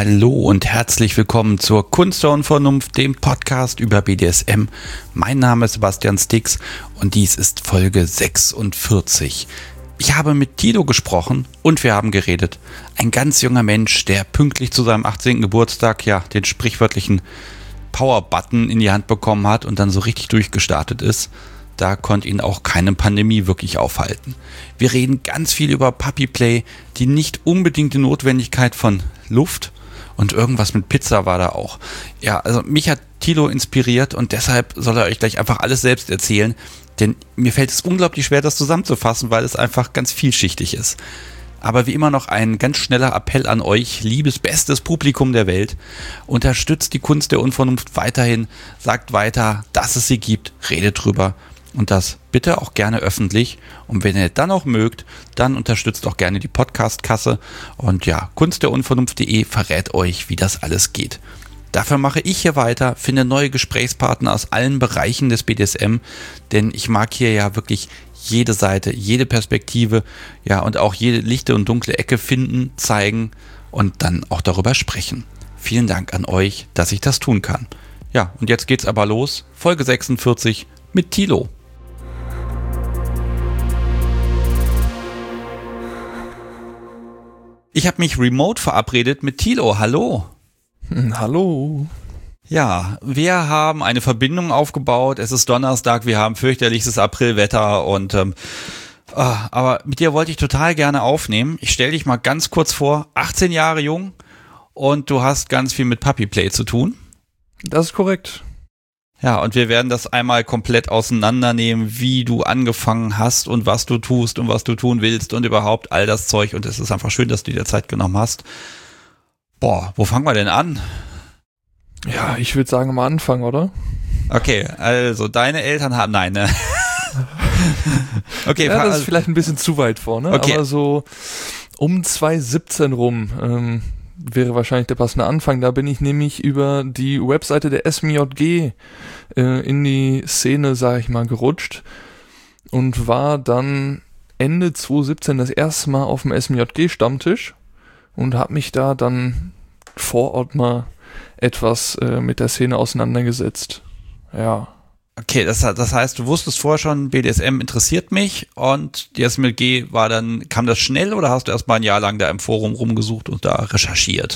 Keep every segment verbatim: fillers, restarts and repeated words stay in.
Hallo und herzlich willkommen zur Kunst der Unvernunft, dem Podcast über B D S M. Mein Name ist Sebastian Stix und dies ist Folge sechsundvierzig. Ich habe mit Tilo gesprochen und wir haben geredet. Ein ganz junger Mensch, der pünktlich zu seinem achtzehnten Geburtstag ja den sprichwörtlichen Power-Button in die Hand bekommen hat und dann so richtig durchgestartet ist. Da konnte ihn auch keine Pandemie wirklich aufhalten. Wir reden ganz viel über Puppy Play, die nicht unbedingte Notwendigkeit von Luft und irgendwas mit Pizza war da auch. Ja, also mich hat Tilo inspiriert und deshalb soll er euch gleich einfach alles selbst erzählen, denn mir fällt es unglaublich schwer, das zusammenzufassen, weil es einfach ganz vielschichtig ist. Aber wie immer noch ein ganz schneller Appell an euch, liebes, bestes Publikum der Welt. Unterstützt die Kunst der Unvernunft weiterhin, sagt weiter, dass es sie gibt, redet drüber. Und das bitte auch gerne öffentlich. Und wenn ihr dann auch mögt, dann unterstützt auch gerne die Podcast-Kasse. Und ja, kunst der unvernunft punkt de verrät euch, wie das alles geht. Dafür mache ich hier weiter, finde neue Gesprächspartner aus allen Bereichen des B D S M. Denn ich mag hier ja wirklich jede Seite, jede Perspektive, ja, und auch jede lichte und dunkle Ecke finden, zeigen und dann auch darüber sprechen. Vielen Dank an euch, dass ich das tun kann. Ja, und jetzt geht's aber los. Folge sechsundvierzig mit Tilo. Ich habe mich remote verabredet mit Tilo. Hallo. Hallo. Ja, wir haben eine Verbindung aufgebaut. Es ist Donnerstag, wir haben fürchterlichstes Aprilwetter und ähm, ah, aber mit dir wollte ich total gerne aufnehmen. Ich stelle dich mal ganz kurz vor. achtzehn Jahre jung und du hast ganz viel mit Puppy Play zu tun. Das ist korrekt. Ja, und wir werden das einmal komplett auseinandernehmen, wie du angefangen hast und was du tust und was du tun willst und überhaupt all das Zeug. Und es ist einfach schön, dass du dir Zeit genommen hast. Boah, wo fangen wir denn an? Ja, ich würde sagen, am Anfang, oder? Okay, also deine Eltern haben... Nein, ne? Okay, ja, das also, ist vielleicht ein bisschen zu weit vor, ne? Okay. Aber so um zwanzig siebzehn rum ähm, wäre wahrscheinlich der passende Anfang. Da bin ich nämlich über die Webseite der S M J G äh, in die Szene, sag ich mal, gerutscht und war dann Ende zwanzig siebzehn das erste Mal auf dem S M J G-Stammtisch und habe mich da dann vor Ort mal etwas äh, mit der Szene auseinandergesetzt. Ja. Okay, das, das heißt, du wusstest vorher schon, B D S M interessiert mich und die S M J G war dann, kam das schnell oder hast du erst mal ein Jahr lang da im Forum rumgesucht und da recherchiert?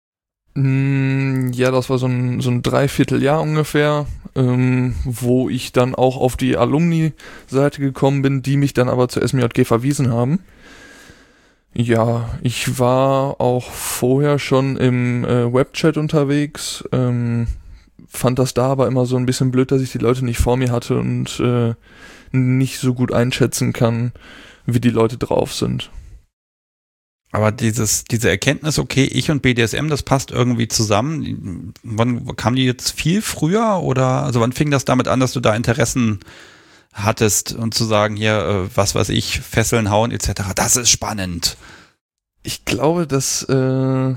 Mm, ja, das war so ein, so ein Dreivierteljahr ungefähr, ähm, wo ich dann auch auf die Alumni-Seite gekommen bin, die mich dann aber zur S M J G verwiesen haben. Ja, ich war auch vorher schon im äh, Webchat unterwegs, ähm, fand das da aber immer so ein bisschen blöd, dass ich die Leute nicht vor mir hatte und äh, nicht so gut einschätzen kann, wie die Leute drauf sind. Aber dieses, diese Erkenntnis, okay, ich und B D S M, das passt irgendwie zusammen. Wann kam die jetzt viel früher oder also wann fing das damit an, dass du da Interessen hattest und zu sagen, hier, äh, was weiß ich, Fesseln hauen et cetera. Das ist spannend. Ich glaube, dass äh,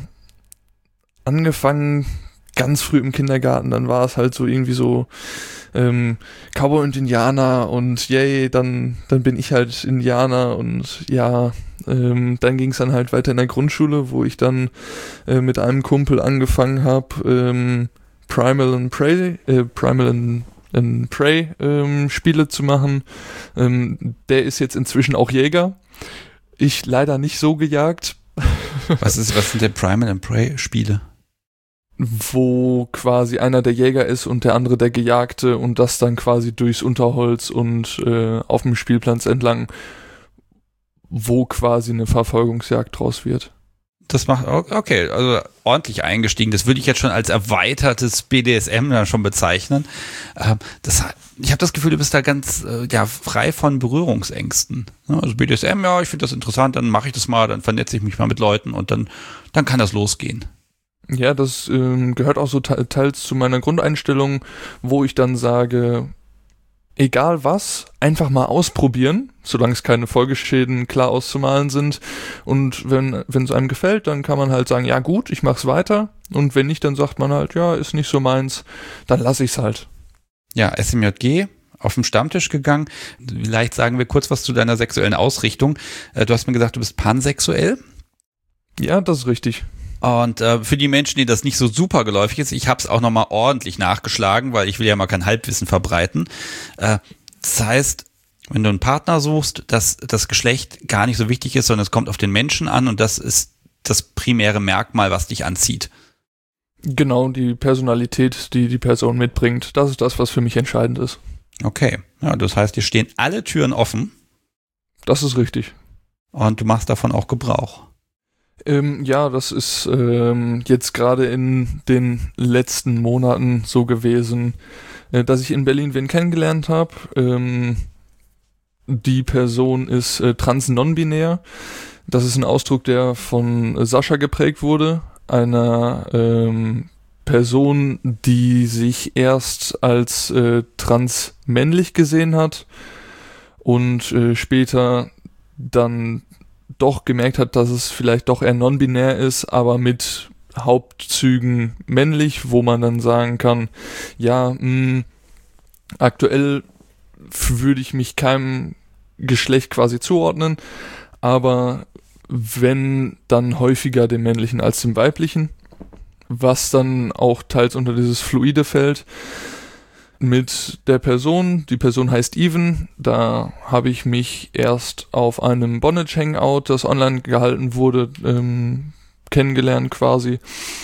angefangen ganz früh im Kindergarten, dann war es halt so irgendwie so ähm, Cowboy und Indianer und yay, dann dann bin ich halt Indianer und ja, ähm, dann ging es dann halt weiter in der Grundschule, wo ich dann äh, mit einem Kumpel angefangen habe, ähm, Primal and Prey, äh, Primal and ein Prey ähm, Spiele zu machen. Ähm, der ist jetzt inzwischen auch Jäger. Ich leider nicht so gejagt. Was ist, was sind denn Primal and Prey Spiele? Wo quasi einer der Jäger ist und der andere der Gejagte und das dann quasi durchs Unterholz und äh, auf dem Spielplatz entlang, wo quasi eine Verfolgungsjagd draus wird. Das macht, okay, also ordentlich eingestiegen. Das würde ich jetzt schon als erweitertes B D S M dann schon bezeichnen. Das, ich habe das Gefühl, du bist da ganz ja, frei von Berührungsängsten. Also B D S M, ja, ich finde das interessant, dann mache ich das mal, dann vernetze ich mich mal mit Leuten und dann, dann kann das losgehen. Ja, das ähm, gehört auch so te- teils zu meiner Grundeinstellung, wo ich dann sage, egal was, einfach mal ausprobieren, solange es keine Folgeschäden klar auszumalen sind. Und wenn wenn es einem gefällt, dann kann man halt sagen, ja gut, ich mach's weiter. Und wenn nicht, dann sagt man halt, ja, ist nicht so meins, dann lasse ich's halt. Ja, S M J G, auf dem Stammtisch gegangen. Vielleicht sagen wir kurz was zu deiner sexuellen Ausrichtung. Du hast mir gesagt, du bist pansexuell. Ja, das ist richtig. Und äh, für die Menschen, denen das nicht so super geläufig ist, ich habe es auch nochmal ordentlich nachgeschlagen, weil ich will ja mal kein Halbwissen verbreiten. Äh, das heißt, wenn du einen Partner suchst, dass das Geschlecht gar nicht so wichtig ist, sondern es kommt auf den Menschen an und das ist das primäre Merkmal, was dich anzieht. Genau, die Personalität, die die Person mitbringt, das ist das, was für mich entscheidend ist. Okay, ja, das heißt, dir stehen alle Türen offen. Das ist richtig. Und du machst davon auch Gebrauch. Ähm, ja, das ist ähm, jetzt gerade in den letzten Monaten so gewesen, äh, dass ich in Berlin wen kennengelernt habe. Ähm, die Person ist äh, trans-non-binär. Das ist ein Ausdruck, der von äh, Sascha geprägt wurde, einer ähm, Person, die sich erst als äh, trans-männlich gesehen hat und äh, später dann doch gemerkt hat, dass es vielleicht doch eher non-binär ist, aber mit Hauptzügen männlich, wo man dann sagen kann, ja, mh, aktuell würde ich mich keinem Geschlecht quasi zuordnen, aber wenn, dann häufiger dem männlichen als dem weiblichen, was dann auch teils unter dieses Fluide fällt. Mit der Person, die Person heißt Even, da habe ich mich erst auf einem Bondage Hangout, das online gehalten wurde, ähm, kennengelernt quasi.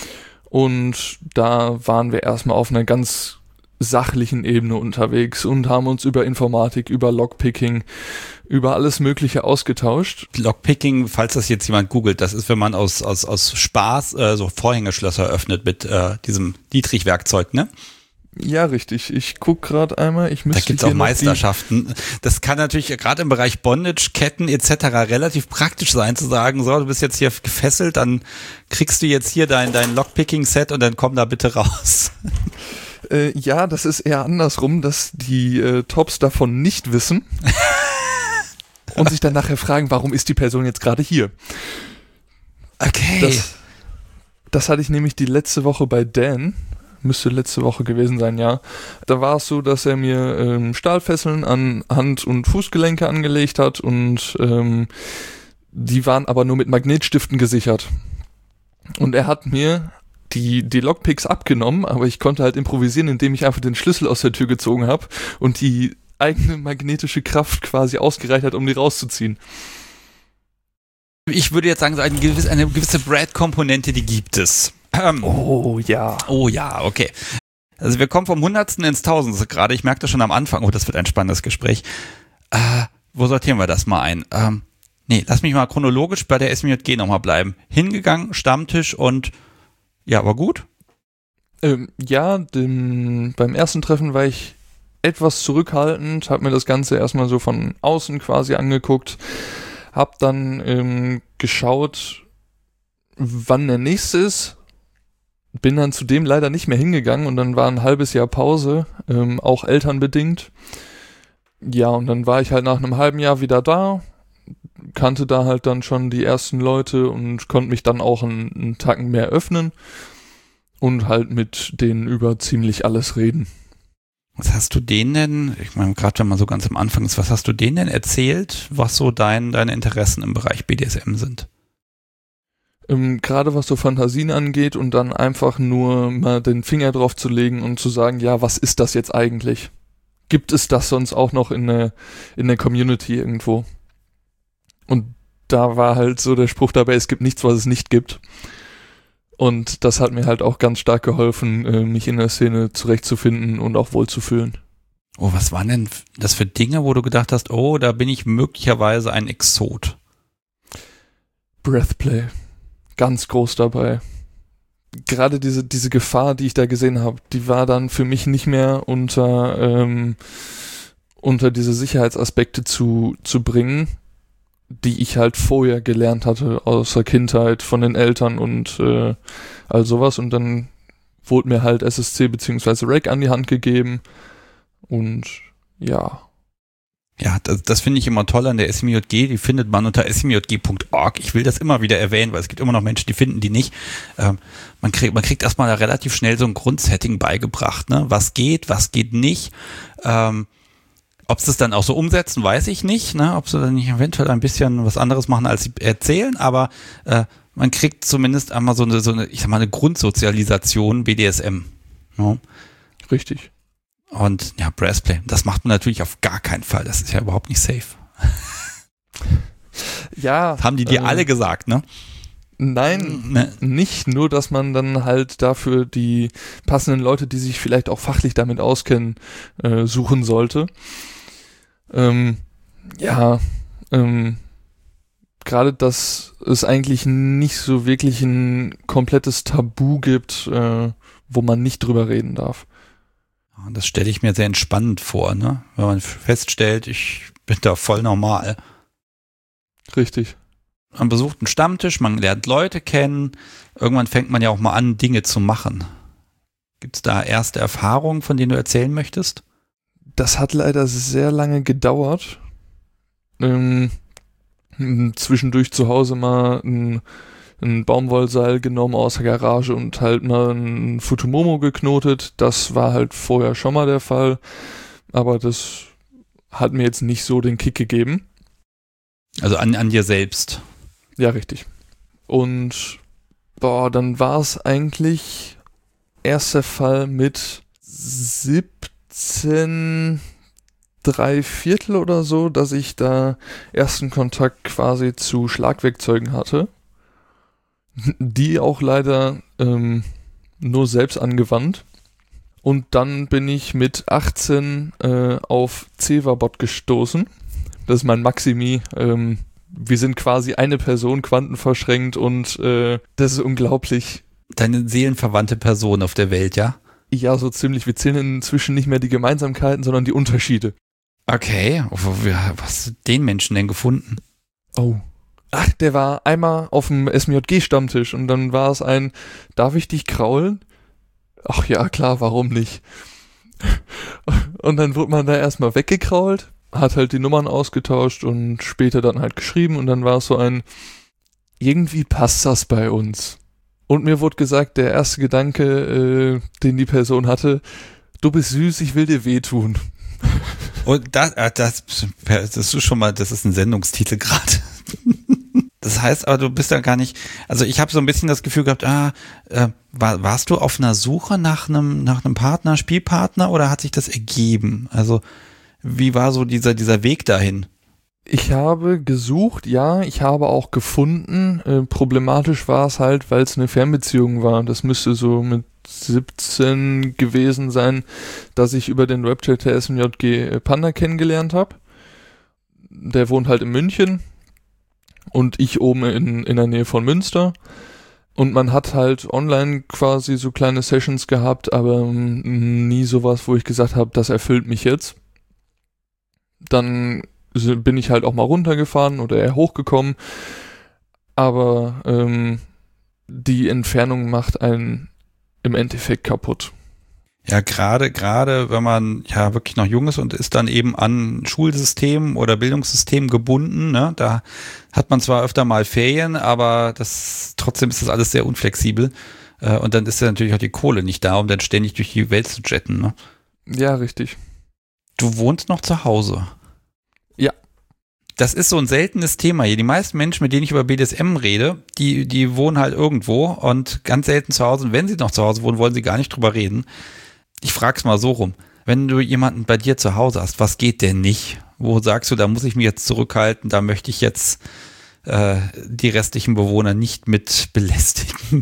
Und da waren wir erstmal auf einer ganz sachlichen Ebene unterwegs und haben uns über Informatik, über Lockpicking, über alles Mögliche ausgetauscht. Lockpicking, falls das jetzt jemand googelt, das ist, wenn man aus, aus, aus Spaß äh, so Vorhängeschlösser öffnet mit äh, diesem Dietrich-Werkzeug, ne? Ja, richtig. Ich guck gerade einmal. Ich müsste da gibt es auch Meisterschaften. Das kann natürlich gerade im Bereich Bondage, Ketten et cetera relativ praktisch sein, zu sagen, so, du bist jetzt hier gefesselt, dann kriegst du jetzt hier dein, dein Lockpicking-Set und dann komm da bitte raus. Äh, ja, das ist eher andersrum, dass die äh, Tops davon nicht wissen und sich dann nachher fragen, warum ist die Person jetzt gerade hier? Okay. Das, das hatte ich nämlich die letzte Woche bei Dan. Müsste letzte Woche gewesen sein, ja. Da war es so, dass er mir ähm, Stahlfesseln an Hand- und Fußgelenke angelegt hat und ähm, die waren aber nur mit Magnetstiften gesichert. Und er hat mir die, die Lockpicks abgenommen, aber ich konnte halt improvisieren, indem ich einfach den Schlüssel aus der Tür gezogen habe und die eigene magnetische Kraft quasi ausgereicht hat, um die rauszuziehen. Ich würde jetzt sagen, so eine gewisse, eine gewisse Brad-Komponente, die gibt es. Ähm, oh ja. Oh ja, okay. Also wir kommen vom Hundertsten ins Tausendste gerade. Ich merke das schon am Anfang. Oh, das wird ein spannendes Gespräch. Äh, wo sortieren wir das mal ein? Ähm, nee, lass mich mal chronologisch bei der S M J G nochmal bleiben. Hingegangen, Stammtisch und ja, war gut? Ähm, ja, dem, beim ersten Treffen war ich etwas zurückhaltend, habe mir das Ganze erstmal so von außen quasi angeguckt, hab dann ähm, geschaut, wann der nächste ist. Bin dann zudem leider nicht mehr hingegangen und dann war ein halbes Jahr Pause, ähm, auch elternbedingt. Ja, und dann war ich halt nach einem halben Jahr wieder da, kannte da halt dann schon die ersten Leute und konnte mich dann auch einen, einen Tacken mehr öffnen und halt mit denen über ziemlich alles reden. Was hast du denen denn, ich meine, gerade wenn man so ganz am Anfang ist, was hast du denen denn erzählt, was so dein, deine Interessen im Bereich B D S M sind? Ähm, gerade was so Fantasien angeht und dann einfach nur mal den Finger drauf zu legen und zu sagen, ja, was ist das jetzt eigentlich? Gibt es das sonst auch noch in der, in der Community irgendwo? Und da war halt so der Spruch dabei, es gibt nichts, was es nicht gibt. Und das hat mir halt auch ganz stark geholfen, äh, mich in der Szene zurechtzufinden und auch wohlzufühlen. Oh, was waren denn das für Dinge, wo du gedacht hast, oh, da bin ich möglicherweise ein Exot? Breathplay. Ganz groß dabei. Gerade diese, diese Gefahr, die ich da gesehen habe, die war dann für mich nicht mehr unter, ähm, unter diese Sicherheitsaspekte zu, zu bringen, die ich halt vorher gelernt hatte aus der Kindheit von den Eltern und äh, all sowas. Und dann wurde mir halt S S C bzw. R E C an die Hand gegeben und ja. Ja, das, das finde ich immer toll an der S M J G, die findet man unter s m j g punkt org. Ich will das immer wieder erwähnen, weil es gibt immer noch Menschen, die finden die nicht. Ähm, man kriegt, man kriegt erstmal da relativ schnell so ein Grundsetting beigebracht, ne? Was geht, was geht nicht. Ähm, ob sie es dann auch so umsetzen, weiß ich nicht, ne? Ob sie dann nicht eventuell ein bisschen was anderes machen, als sie erzählen, aber äh, man kriegt zumindest einmal so eine, so eine, ich sag mal, eine Grundsozialisation B D S M. Ja. Richtig. Und ja, Brassplay, das macht man natürlich auf gar keinen Fall. Das ist ja überhaupt nicht safe. Ja. Das haben die dir äh, alle gesagt, ne? Nein, ne. Nicht nur, dass man dann halt dafür die passenden Leute, die sich vielleicht auch fachlich damit auskennen, äh, suchen sollte. Ähm, ja, ähm, gerade, dass es eigentlich nicht so wirklich ein komplettes Tabu gibt, äh, wo man nicht drüber reden darf. Das stelle ich mir sehr entspannend vor, ne? Wenn man feststellt, ich bin da voll normal. Richtig. Man besucht einen Stammtisch, man lernt Leute kennen. Irgendwann fängt man ja auch mal an, Dinge zu machen. Gibt es da erste Erfahrungen, von denen du erzählen möchtest? Das hat leider sehr lange gedauert. Ähm, zwischendurch zu Hause mal ein, ein Baumwollseil genommen aus der Garage und halt mal ein Futomomo geknotet. Das war halt vorher schon mal der Fall. Aber das hat mir jetzt nicht so den Kick gegeben. Also an, an dir selbst. Ja, richtig. Und boah, dann war es eigentlich erst der Fall mit siebzehn, drei Viertel oder so, dass ich da ersten Kontakt quasi zu Schlagwerkzeugen hatte. Die auch leider ähm, nur selbst angewandt. Und dann bin ich mit achtzehn äh, auf Cevabot gestoßen. Das ist mein Maximi. Ähm, wir sind quasi eine Person quantenverschränkt und äh, das ist unglaublich. Deine seelenverwandte Person auf der Welt, ja? Ja, so ziemlich. Wir zählen inzwischen nicht mehr die Gemeinsamkeiten, sondern die Unterschiede. Okay, was hast du den Menschen denn gefunden? Oh. Ach, der war einmal auf dem S M J G-Stammtisch und dann war es ein, darf ich dich kraulen? Ach ja, klar, warum nicht? Und dann wurde man da erstmal weggekrault, hat halt die Nummern ausgetauscht und später dann halt geschrieben und dann war es so ein, irgendwie passt das bei uns. Und mir wurde gesagt, der erste Gedanke, äh, den die Person hatte, du bist süß, ich will dir wehtun. Und das, das, das ist schon mal, das ist ein Sendungstitel gerade. Das heißt aber, du bist da gar nicht, also ich habe so ein bisschen das Gefühl gehabt, ah, äh, war, warst du auf einer Suche nach einem nach einem Partner, Spielpartner oder hat sich das ergeben? Also wie war so dieser dieser Weg dahin? Ich habe gesucht, ja, ich habe auch gefunden. Äh, problematisch war es halt, weil es eine Fernbeziehung war. Das müsste so mit siebzehn gewesen sein, dass ich über den Webchat der S M J G Panda kennengelernt habe. Der wohnt halt in München. Und ich oben in, in der Nähe von Münster. Und man hat halt online quasi so kleine Sessions gehabt, aber nie sowas, wo ich gesagt habe, das erfüllt mich jetzt. Dann bin ich halt auch mal runtergefahren oder eher hochgekommen. Aber ähm, die Entfernung macht einen im Endeffekt kaputt. Ja, gerade, gerade wenn man ja wirklich noch jung ist und ist dann eben an Schulsystem oder Bildungssystem gebunden, ne, da hat man zwar öfter mal Ferien, aber das trotzdem ist das alles sehr unflexibel. Äh, und dann ist ja natürlich auch die Kohle nicht da, um dann ständig durch die Welt zu jetten, ne? Ja, richtig. Du wohnst noch zu Hause. Ja. Das ist so ein seltenes Thema hier. Die meisten Menschen, mit denen ich über B D S M rede, die, die wohnen halt irgendwo und ganz selten zu Hause. Und wenn sie noch zu Hause wohnen, wollen sie gar nicht drüber reden. Ich frag's mal so rum. Wenn du jemanden bei dir zu Hause hast, was geht denn nicht? Wo sagst du, da muss ich mich jetzt zurückhalten, da möchte ich jetzt äh, die restlichen Bewohner nicht mit belästigen?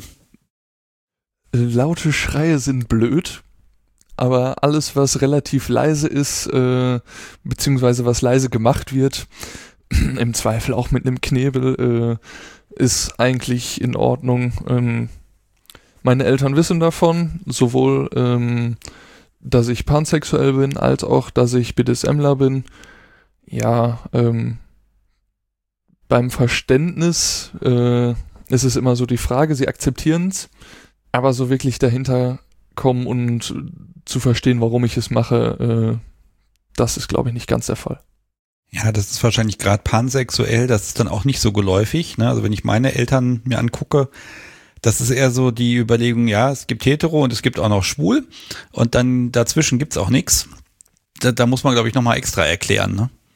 Laute Schreie sind blöd, aber alles, was relativ leise ist, äh, beziehungsweise was leise gemacht wird, im Zweifel auch mit einem Knebel, äh, ist eigentlich in Ordnung. Ähm, Meine Eltern wissen davon, sowohl, ähm, dass ich pansexuell bin, als auch, dass ich BDSMler bin. Ja, ähm, beim Verständnis äh, ist es immer so die Frage, sie akzeptieren es, aber so wirklich dahinter kommen und zu verstehen, warum ich es mache, äh, das ist, glaube ich, nicht ganz der Fall. Ja, das ist wahrscheinlich gerade pansexuell, das ist dann auch nicht so geläufig, ne? Also wenn ich meine Eltern mir angucke, das ist eher so die Überlegung, ja, es gibt hetero und es gibt auch noch schwul und dann dazwischen gibt's auch nichts. Da, da muss man, glaube ich, nochmal extra erklären, ne?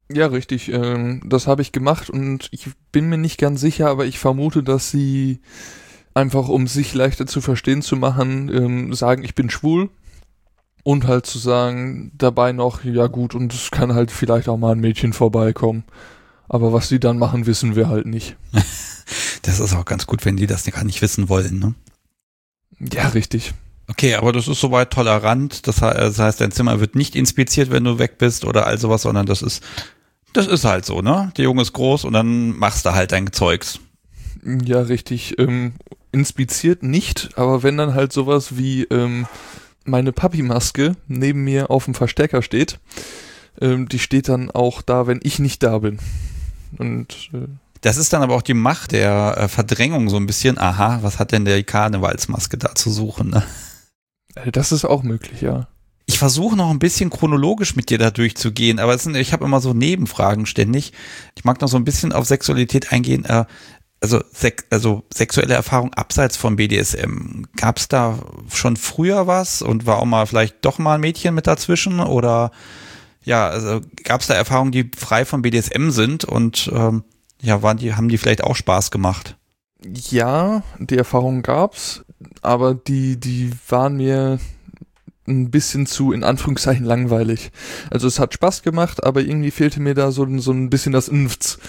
Ja, richtig. Ähm, das habe ich gemacht und ich bin mir nicht ganz sicher, aber ich vermute, dass sie einfach, um sich leichter zu verstehen zu machen, ähm, sagen, ich bin schwul und halt zu sagen dabei noch, ja gut, und es kann halt vielleicht auch mal ein Mädchen vorbeikommen. Aber was die dann machen, wissen wir halt nicht. Das ist auch ganz gut, wenn die das gar nicht wissen wollen, ne? Ja, richtig. Okay, aber das ist soweit tolerant. Das heißt, dein Zimmer wird nicht inspiziert, wenn du weg bist oder all sowas, sondern das ist, das ist halt so, ne? Der Junge ist groß und dann machst du halt dein Zeugs. Ja, richtig. Ähm, inspiziert nicht, aber wenn dann halt sowas wie ähm, meine Papi-Maske neben mir auf dem Verstecker steht, ähm, die steht dann auch da, wenn ich nicht da bin. Und äh, das ist dann aber auch die Macht der äh, Verdrängung so ein bisschen. Aha, was hat denn der Karnevalsmaske da zu suchen, ne? Das ist auch möglich, ja. Ich versuche noch ein bisschen chronologisch mit dir da durchzugehen, aber es sind, ich habe immer so Nebenfragen ständig. Ich mag noch so ein bisschen auf Sexualität eingehen. Äh, also, sek- also sexuelle Erfahrung abseits vom B D S M. Gab es da schon früher was und war auch mal vielleicht doch mal ein Mädchen mit dazwischen? Oder ja, also gab es da Erfahrungen, die frei vom B D S M sind und ähm, ja, waren die, haben die vielleicht auch Spaß gemacht? Ja, die Erfahrung gab's, aber die, die waren mir ein bisschen zu, in Anführungszeichen, langweilig. Also es hat Spaß gemacht, aber irgendwie fehlte mir da so, so ein bisschen das Infts.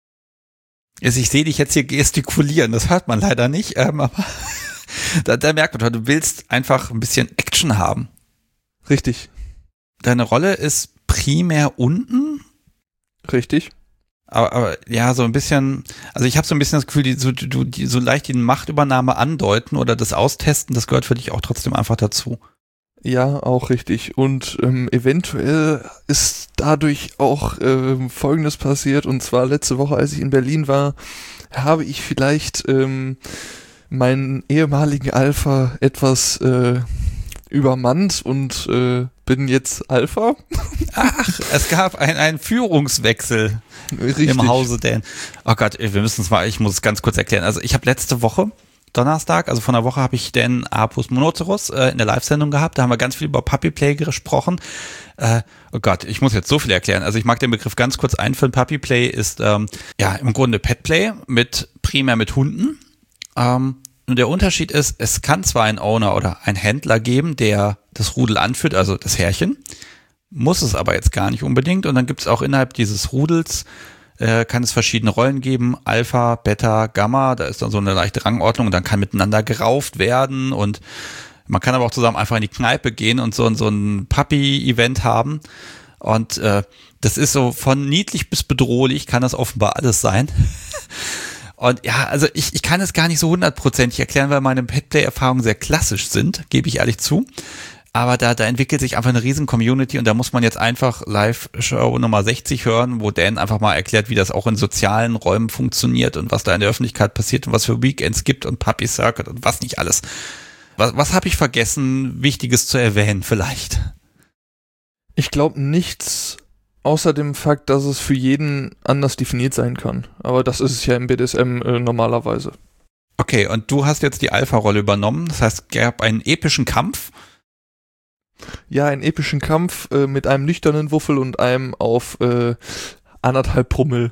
Also ich sehe dich jetzt hier gestikulieren, das hört man leider nicht, ähm, aber da, da merkt man, du willst einfach ein bisschen Action haben. Richtig. Deine Rolle ist primär unten? Richtig. Aber, aber ja, so ein bisschen, also ich habe so ein bisschen das Gefühl, die, so, du, die so leicht die Machtübernahme andeuten oder das Austesten, das gehört für dich auch trotzdem einfach dazu. Ja, auch richtig. Und ähm, eventuell ist dadurch auch ähm, Folgendes passiert. Und zwar letzte Woche, als ich in Berlin war, habe ich vielleicht ähm, meinen ehemaligen Alpha etwas äh, übermannt und äh, bin jetzt Alpha. Ach, es gab ein, einen Führungswechsel Richtig. im Hause Dan. Oh Gott, wir müssen es mal, ich muss es ganz kurz erklären. Also ich habe letzte Woche, Donnerstag, also von der Woche habe ich Dan Apus Monoceros äh, in der Live-Sendung gehabt. Da haben wir ganz viel über Puppy Play gesprochen. Äh, oh Gott, ich muss jetzt so viel erklären. Also ich mag den Begriff ganz kurz einführen. Puppy Play ist ähm, ja im Grunde Pet Play mit primär mit Hunden. Ähm, und der Unterschied ist, es kann zwar einen Owner oder einen Händler geben, der das Rudel anführt, also das Herrchen, muss es aber jetzt gar nicht unbedingt. Und dann gibt es auch innerhalb dieses Rudels äh, kann es verschiedene Rollen geben, Alpha, Beta, Gamma, da ist dann so eine leichte Rangordnung und dann kann miteinander gerauft werden und man kann aber auch zusammen einfach in die Kneipe gehen und so, so ein Puppy-Event haben und äh, das ist so von niedlich bis bedrohlich, kann das offenbar alles sein. Und ja, also ich, ich kann es gar nicht so hundertprozentig erklären, weil meine Petplay-Erfahrungen sehr klassisch sind, gebe ich ehrlich zu. Aber da, da entwickelt sich einfach eine riesen Community und da muss man jetzt einfach Live-Show Nummer sechzig hören, wo Dan einfach mal erklärt, wie das auch in sozialen Räumen funktioniert und was da in der Öffentlichkeit passiert und was für Weekends gibt und Puppy Circuit und was nicht alles. Was, was habe ich vergessen, Wichtiges zu erwähnen vielleicht? Ich glaube nichts außer dem Fakt, dass es für jeden anders definiert sein kann. Aber das ist es ja im B D S M äh, normalerweise. Okay, und du hast jetzt die Alpha-Rolle übernommen. Das heißt, es gab einen epischen Kampf. Ja, einen epischen Kampf äh, mit einem nüchternen Wuffel und einem auf äh, anderthalb Promille.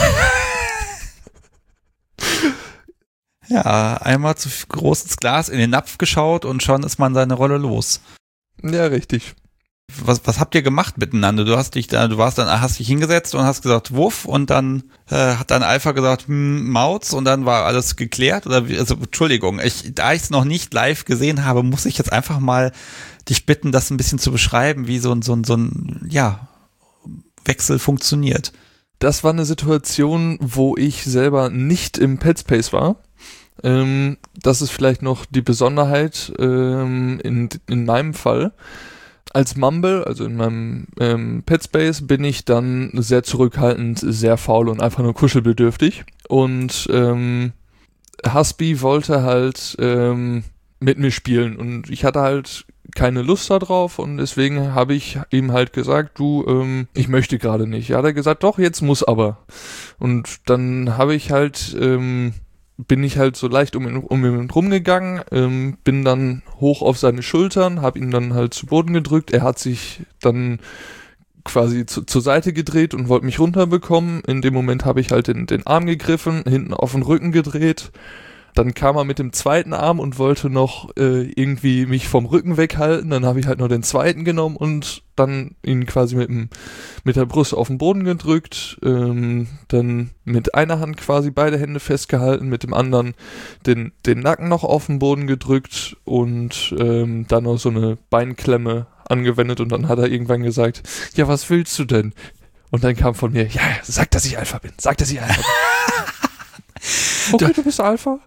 Ja, einmal zu groß ins Glas in den Napf geschaut und schon ist man seine Rolle los. Ja, richtig. Was, was habt ihr gemacht miteinander? Du hast dich da, du warst dann, hast dich hingesetzt und hast gesagt, Wuff, und dann äh, hat dann Alpha gesagt, hm, Mauz, und dann war alles geklärt? Oder wie, also Entschuldigung, ich, da ich es noch nicht live gesehen habe, muss ich jetzt einfach mal dich bitten, das ein bisschen zu beschreiben, wie so ein, so ein, so ein, ja, Wechsel funktioniert. Das war eine Situation, wo ich selber nicht im Pet Space war. Ähm, das ist vielleicht noch die Besonderheit ähm, in, in meinem Fall. Als Mumble, also in meinem ähm, Pet Space, bin ich dann sehr zurückhaltend, sehr faul und einfach nur kuschelbedürftig. Und ähm, Husby wollte halt ähm, mit mir spielen und ich hatte halt keine Lust darauf und deswegen habe ich ihm halt gesagt, du, ähm, ich möchte gerade nicht. Ja, hat er gesagt, doch, jetzt muss aber. Und dann habe ich halt, ähm, bin ich halt so leicht um ihn, um ihn rumgegangen, ähm, bin dann hoch auf seine Schultern, habe ihn dann halt zu Boden gedrückt. Er hat sich dann quasi zu, zur Seite gedreht und wollte mich runterbekommen. In dem Moment habe ich halt den, den Arm gegriffen, hinten auf den Rücken gedreht. Dann kam er mit dem zweiten Arm und wollte noch äh, irgendwie mich vom Rücken weghalten. Dann habe ich halt noch den zweiten genommen und dann ihn quasi mit, dem, mit der Brust auf den Boden gedrückt. Ähm, dann mit einer Hand quasi beide Hände festgehalten, mit dem anderen den, den Nacken noch auf den Boden gedrückt und ähm, dann noch so eine Beinklemme angewendet. Und dann hat er irgendwann gesagt, ja, was willst du denn? Und dann kam von mir, ja, sag, dass ich Alpha bin. Sag, dass ich Alpha bin. Okay, du bist Alpha.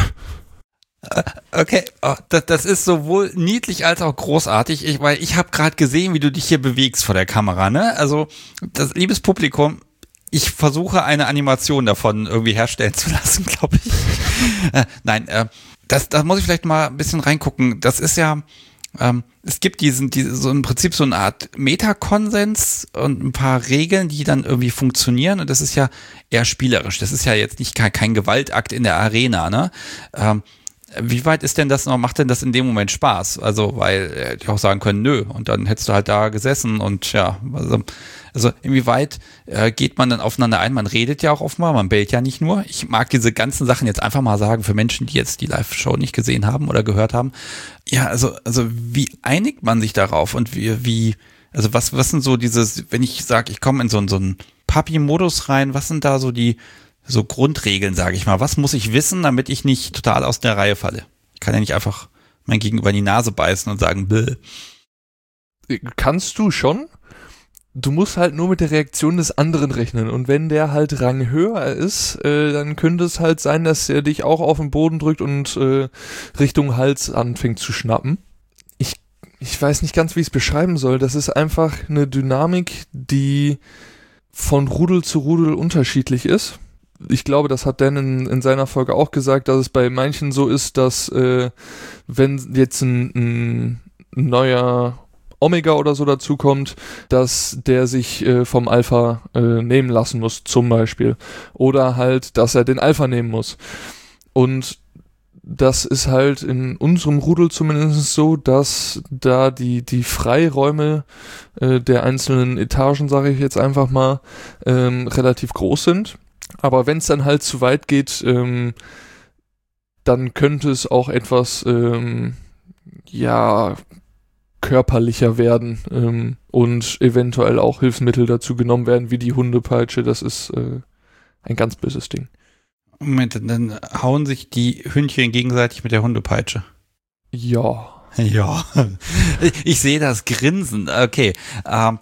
Okay, oh, das, das ist sowohl niedlich als auch großartig, ich, weil ich habe gerade gesehen, wie du dich hier bewegst vor der Kamera, ne? Also, das liebes Publikum, ich versuche eine Animation davon irgendwie herstellen zu lassen, glaube ich. äh, nein, äh, das, das muss ich vielleicht mal ein bisschen reingucken. Das ist ja, ähm, es gibt diesen, diese, so im Prinzip so eine Art Metakonsens und ein paar Regeln, die dann irgendwie funktionieren, und das ist ja eher spielerisch. Das ist ja jetzt nicht kein, kein Gewaltakt in der Arena, ne? Ähm, wie weit ist denn das noch, macht denn das in dem Moment Spaß? Also, weil äh, hätte ich auch sagen können, nö, und dann hättest du halt da gesessen und ja, also, also inwieweit äh, geht man dann aufeinander ein? Man redet ja auch oftmal, man bellt ja nicht nur. Ich mag diese ganzen Sachen jetzt einfach mal sagen für Menschen, die jetzt die Live-Show nicht gesehen haben oder gehört haben. Ja, also, also wie einigt man sich darauf und wie, wie also was, was sind so dieses, wenn ich sage, ich komme in so, so einen Papi-Modus rein, was sind da so die so Grundregeln, sage ich mal. Was muss ich wissen, damit ich nicht total aus der Reihe falle? Ich kann ja nicht einfach mein Gegenüber in die Nase beißen und sagen, bäh. Kannst du schon. Du musst halt nur mit der Reaktion des anderen rechnen. Und wenn der halt Rang höher ist, äh, dann könnte es halt sein, dass er dich auch auf den Boden drückt und äh, Richtung Hals anfängt zu schnappen. Ich, ich weiß nicht ganz, wie ich es beschreiben soll. Das ist einfach eine Dynamik, die von Rudel zu Rudel unterschiedlich ist. Ich glaube, das hat Dan in, in seiner Folge auch gesagt, dass es bei manchen so ist, dass äh, wenn jetzt ein, ein neuer Omega oder so dazukommt, dass der sich äh, vom Alpha äh, nehmen lassen muss, zum Beispiel. Oder halt, dass er den Alpha nehmen muss. Und das ist halt in unserem Rudel zumindest so, dass da die, die Freiräume äh, der einzelnen Etagen, sage ich jetzt einfach mal, ähm, relativ groß sind. Aber wenn es dann halt zu weit geht, ähm, dann könnte es auch etwas, ähm, ja, körperlicher werden ähm, und eventuell auch Hilfsmittel dazu genommen werden, wie die Hundepeitsche. Das ist äh, ein ganz böses Ding. Moment, dann hauen sich die Hündchen gegenseitig mit der Hundepeitsche. Ja. Ja. Ich, ich sehe das Grinsen. Okay. Ähm.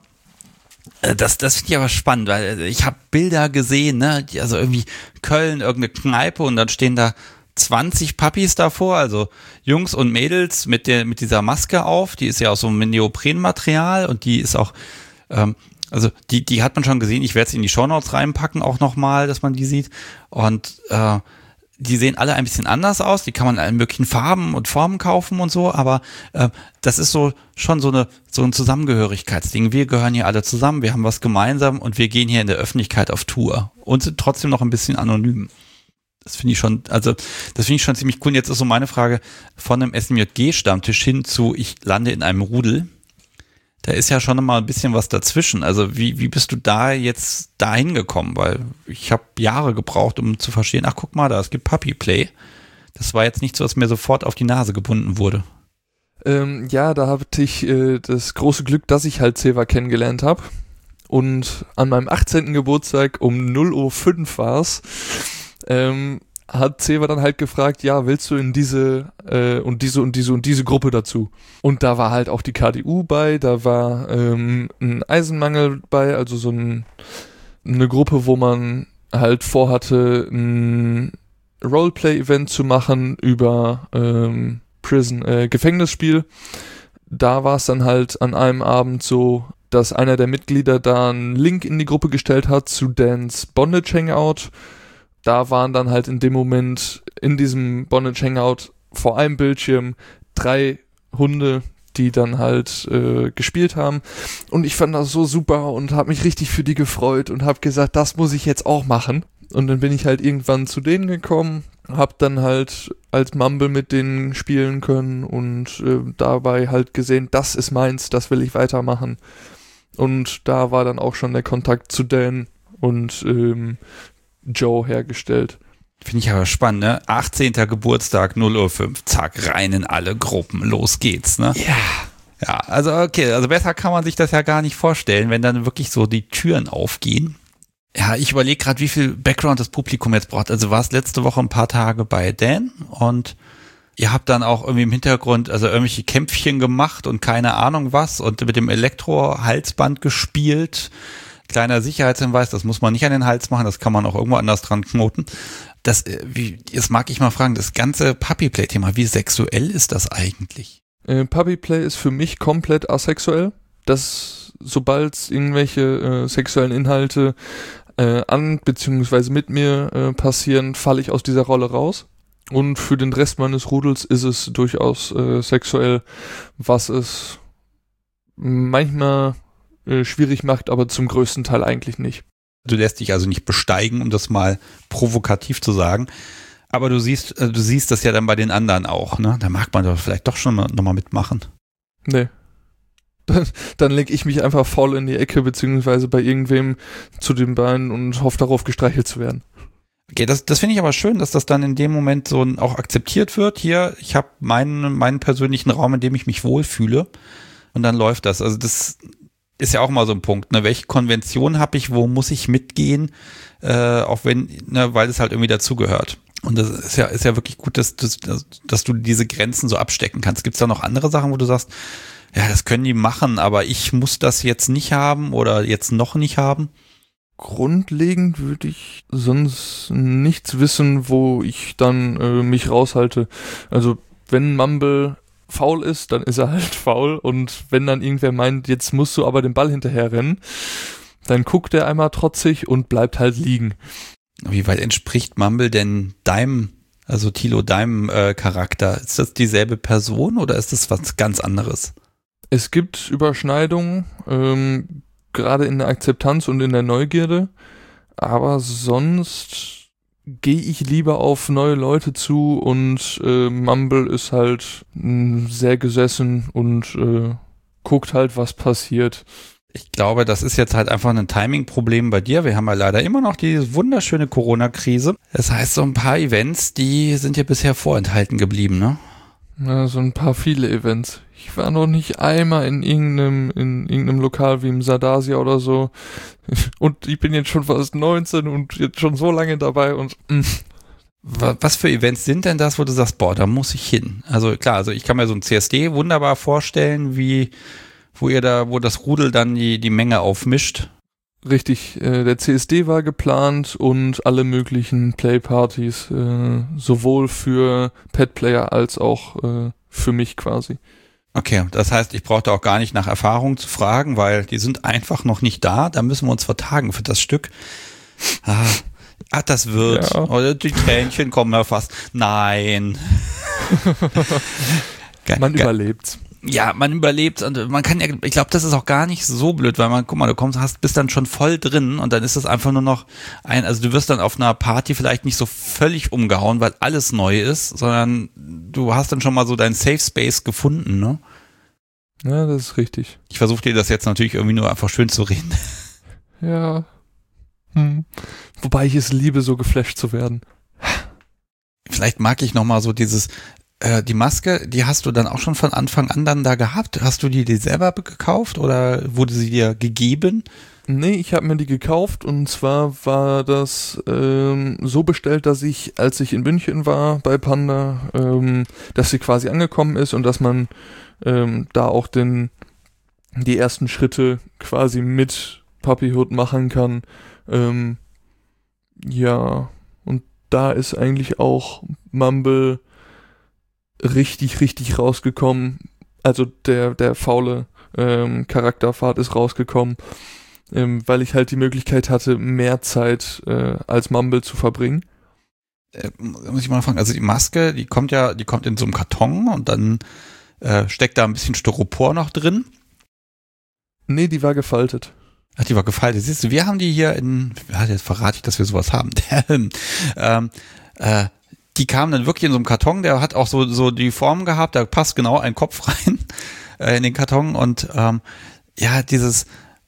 Das, das finde ich aber spannend, weil ich habe Bilder gesehen, ne, also irgendwie Köln, irgendeine Kneipe und dann stehen da zwanzig Puppies davor, also Jungs und Mädels mit der, mit dieser Maske auf, die ist ja aus so einem Neoprenmaterial und die ist auch, ähm, also die, die hat man schon gesehen, ich werde sie in die Shownotes reinpacken auch nochmal, dass man die sieht und äh, die sehen alle ein bisschen anders aus, die kann man in allen möglichen Farben und Formen kaufen und so, aber äh, das ist so schon so eine so ein Zusammengehörigkeitsding. Wir gehören hier alle zusammen, wir haben was gemeinsam und wir gehen hier in der Öffentlichkeit auf Tour und sind trotzdem noch ein bisschen anonym. Das finde ich schon, also das finde ich schon ziemlich cool. Und jetzt ist so meine Frage von einem S M J G-Stammtisch hin zu ich lande in einem Rudel. Da ist ja schon mal ein bisschen was dazwischen. Also wie, wie bist du da jetzt dahin gekommen? Weil ich habe Jahre gebraucht, um zu verstehen, ach guck mal da, es gibt Puppy Play. Das war jetzt nicht so, dass mir sofort auf die Nase gebunden wurde. Ähm, ja, da hatte ich äh, das große Glück, dass ich halt Seva kennengelernt habe. Und an meinem achtzehnten Geburtstag um null Uhr fünf war es, ähm, hat Seva dann halt gefragt, ja, willst du in diese äh, und diese und diese und diese Gruppe dazu? Und da war halt auch die K D U bei, da war ähm, ein Eisenmangel bei, also so ein, eine Gruppe, wo man halt vorhatte, ein Roleplay-Event zu machen über ähm, Prison, äh, Gefängnisspiel. Da war es dann halt an einem Abend so, dass einer der Mitglieder da einen Link in die Gruppe gestellt hat zu Dans Bondage Hangout. Da waren dann halt in dem Moment in diesem Bondage Hangout vor einem Bildschirm drei Hunde, die dann halt äh, gespielt haben. Und ich fand das so super und habe mich richtig für die gefreut und habe gesagt, das muss ich jetzt auch machen. Und dann bin ich halt irgendwann zu denen gekommen, habe dann halt als Mumble mit denen spielen können und äh, dabei halt gesehen, das ist meins, das will ich weitermachen. Und da war dann auch schon der Kontakt zu Dan und ähm, Joe hergestellt. Finde ich aber spannend, ne? achtzehnter Geburtstag, null Uhr fünf, zack, rein in alle Gruppen, los geht's, ne? Ja. Ja, also okay, also besser kann man sich das ja gar nicht vorstellen, wenn dann wirklich so die Türen aufgehen. Ja, ich überlege gerade, wie viel Background das Publikum jetzt braucht. Also war es letzte Woche ein paar Tage bei Dan und ihr habt dann auch irgendwie im Hintergrund also irgendwelche Kämpfchen gemacht und keine Ahnung was und mit dem Elektro-Halsband gespielt. Kleiner Sicherheitshinweis, das muss man nicht an den Hals machen, das kann man auch irgendwo anders dran knoten. Das, wie, jetzt mag ich mal fragen, das ganze Puppy-Play-Thema, wie sexuell ist das eigentlich? Äh, Puppy Play ist für mich komplett asexuell. Das, sobald irgendwelche äh, sexuellen Inhalte äh, an bzw. mit mir äh, passieren, falle ich aus dieser Rolle raus. Und für den Rest meines Rudels ist es durchaus äh, sexuell, was es manchmal äh, schwierig macht, aber zum größten Teil eigentlich nicht. Du lässt dich also nicht besteigen, um das mal provokativ zu sagen. Aber du siehst, du siehst das ja dann bei den anderen auch, ne? Da mag man doch vielleicht doch schon nochmal mitmachen. Nee. Dann, dann lege ich mich einfach faul in die Ecke, beziehungsweise bei irgendwem zu den Beinen und hoffe darauf, gestreichelt zu werden. Okay, das, das finde ich aber schön, dass das dann in dem Moment so auch akzeptiert wird. Hier, ich habe meinen, meinen persönlichen Raum, in dem ich mich wohlfühle. Und dann läuft das. Also das ist ja auch mal so ein Punkt, ne? Welche Konvention habe ich, wo muss ich mitgehen, äh, auch wenn, ne, weil es halt irgendwie dazugehört. Und das ist ja, ist ja wirklich gut, dass, dass, dass du diese Grenzen so abstecken kannst. Gibt es da noch andere Sachen, wo du sagst, ja, das können die machen, aber ich muss das jetzt nicht haben oder jetzt noch nicht haben? Grundlegend würde ich sonst nichts wissen, wo ich dann äh, mich raushalte. Also wenn Mumble faul ist, dann ist er halt faul, und wenn dann irgendwer meint, jetzt musst du aber den Ball hinterher rennen, dann guckt er einmal trotzig und bleibt halt liegen. Wie weit entspricht Mumble denn deinem, also Thilo, deinem äh, Charakter? Ist das dieselbe Person oder ist das was ganz anderes? Es gibt Überschneidungen, ähm, gerade in der Akzeptanz und in der Neugierde, aber sonst gehe ich lieber auf neue Leute zu, und äh, Mumble ist halt mh, sehr gesessen und äh, guckt halt, was passiert. Ich glaube, das ist jetzt halt einfach ein Timing-Problem bei dir. Wir haben ja leider immer noch die wunderschöne Corona-Krise. Das heißt, so ein paar Events, die sind ja bisher vorenthalten geblieben, ne? Ja, so ein paar viele Events. Ich war noch nicht einmal in irgendeinem, in irgendeinem Lokal wie im Sardasia oder so. Und ich bin jetzt schon fast neunzehn und jetzt schon so lange dabei und mh. Was für Events sind denn das, wo du sagst, boah, da muss ich hin? Also klar, also ich kann mir so ein C S D wunderbar vorstellen, wie, wo ihr da, wo das Rudel dann die, die Menge aufmischt. Richtig, äh, der C S D war geplant und alle möglichen Playpartys, äh, sowohl für Pet-Player als auch äh, für mich quasi. Okay, das heißt, ich brauchte auch gar nicht nach Erfahrung zu fragen, weil die sind einfach noch nicht da. Da müssen wir uns vertagen für das Stück. Ah, ach, das wird. Ja. Oder die Tränchen kommen ja fast. Nein. Man überlebt. Ja, man überlebt und man kann ja, ich glaube, das ist auch gar nicht so blöd, weil man, guck mal, du kommst, hast, bist dann schon voll drin und dann ist es einfach nur noch ein, also du wirst dann auf einer Party vielleicht nicht so völlig umgehauen, weil alles neu ist, sondern du hast dann schon mal so deinen Safe Space gefunden, ne? Ja, das ist richtig. Ich versuche dir das jetzt natürlich irgendwie nur einfach schön zu reden. Ja. Hm. Wobei ich es liebe, so geflasht zu werden. Vielleicht mag ich nochmal so dieses, äh, die Maske, die hast du dann auch schon von Anfang an dann da gehabt? Hast du die dir selber gekauft oder wurde sie dir gegeben? Nee, ich habe mir die gekauft, und zwar war das ähm, so bestellt, dass ich, als ich in München war bei Panda, ähm, dass sie quasi angekommen ist und dass man ähm, da auch den die ersten Schritte quasi mit Puppyhood machen kann. Ähm, ja, und da ist eigentlich auch Mumble richtig, richtig rausgekommen. Also der, der faule ähm, Charakterpfad ist rausgekommen, ähm, weil ich halt die Möglichkeit hatte, mehr Zeit äh, als Mumble zu verbringen. Äh, muss ich mal fragen, also die Maske, die kommt ja, die kommt in so einem Karton und dann äh, steckt da ein bisschen Styropor noch drin. Nee, die war gefaltet. Ach, die war gefaltet. Siehst du, wir haben die hier in, ja, jetzt verrate ich, dass wir sowas haben. ähm, äh, die kamen dann wirklich in so einem Karton, der hat auch so, so die Form gehabt, da passt genau ein Kopf rein äh, in den Karton und ähm, ja, dieses,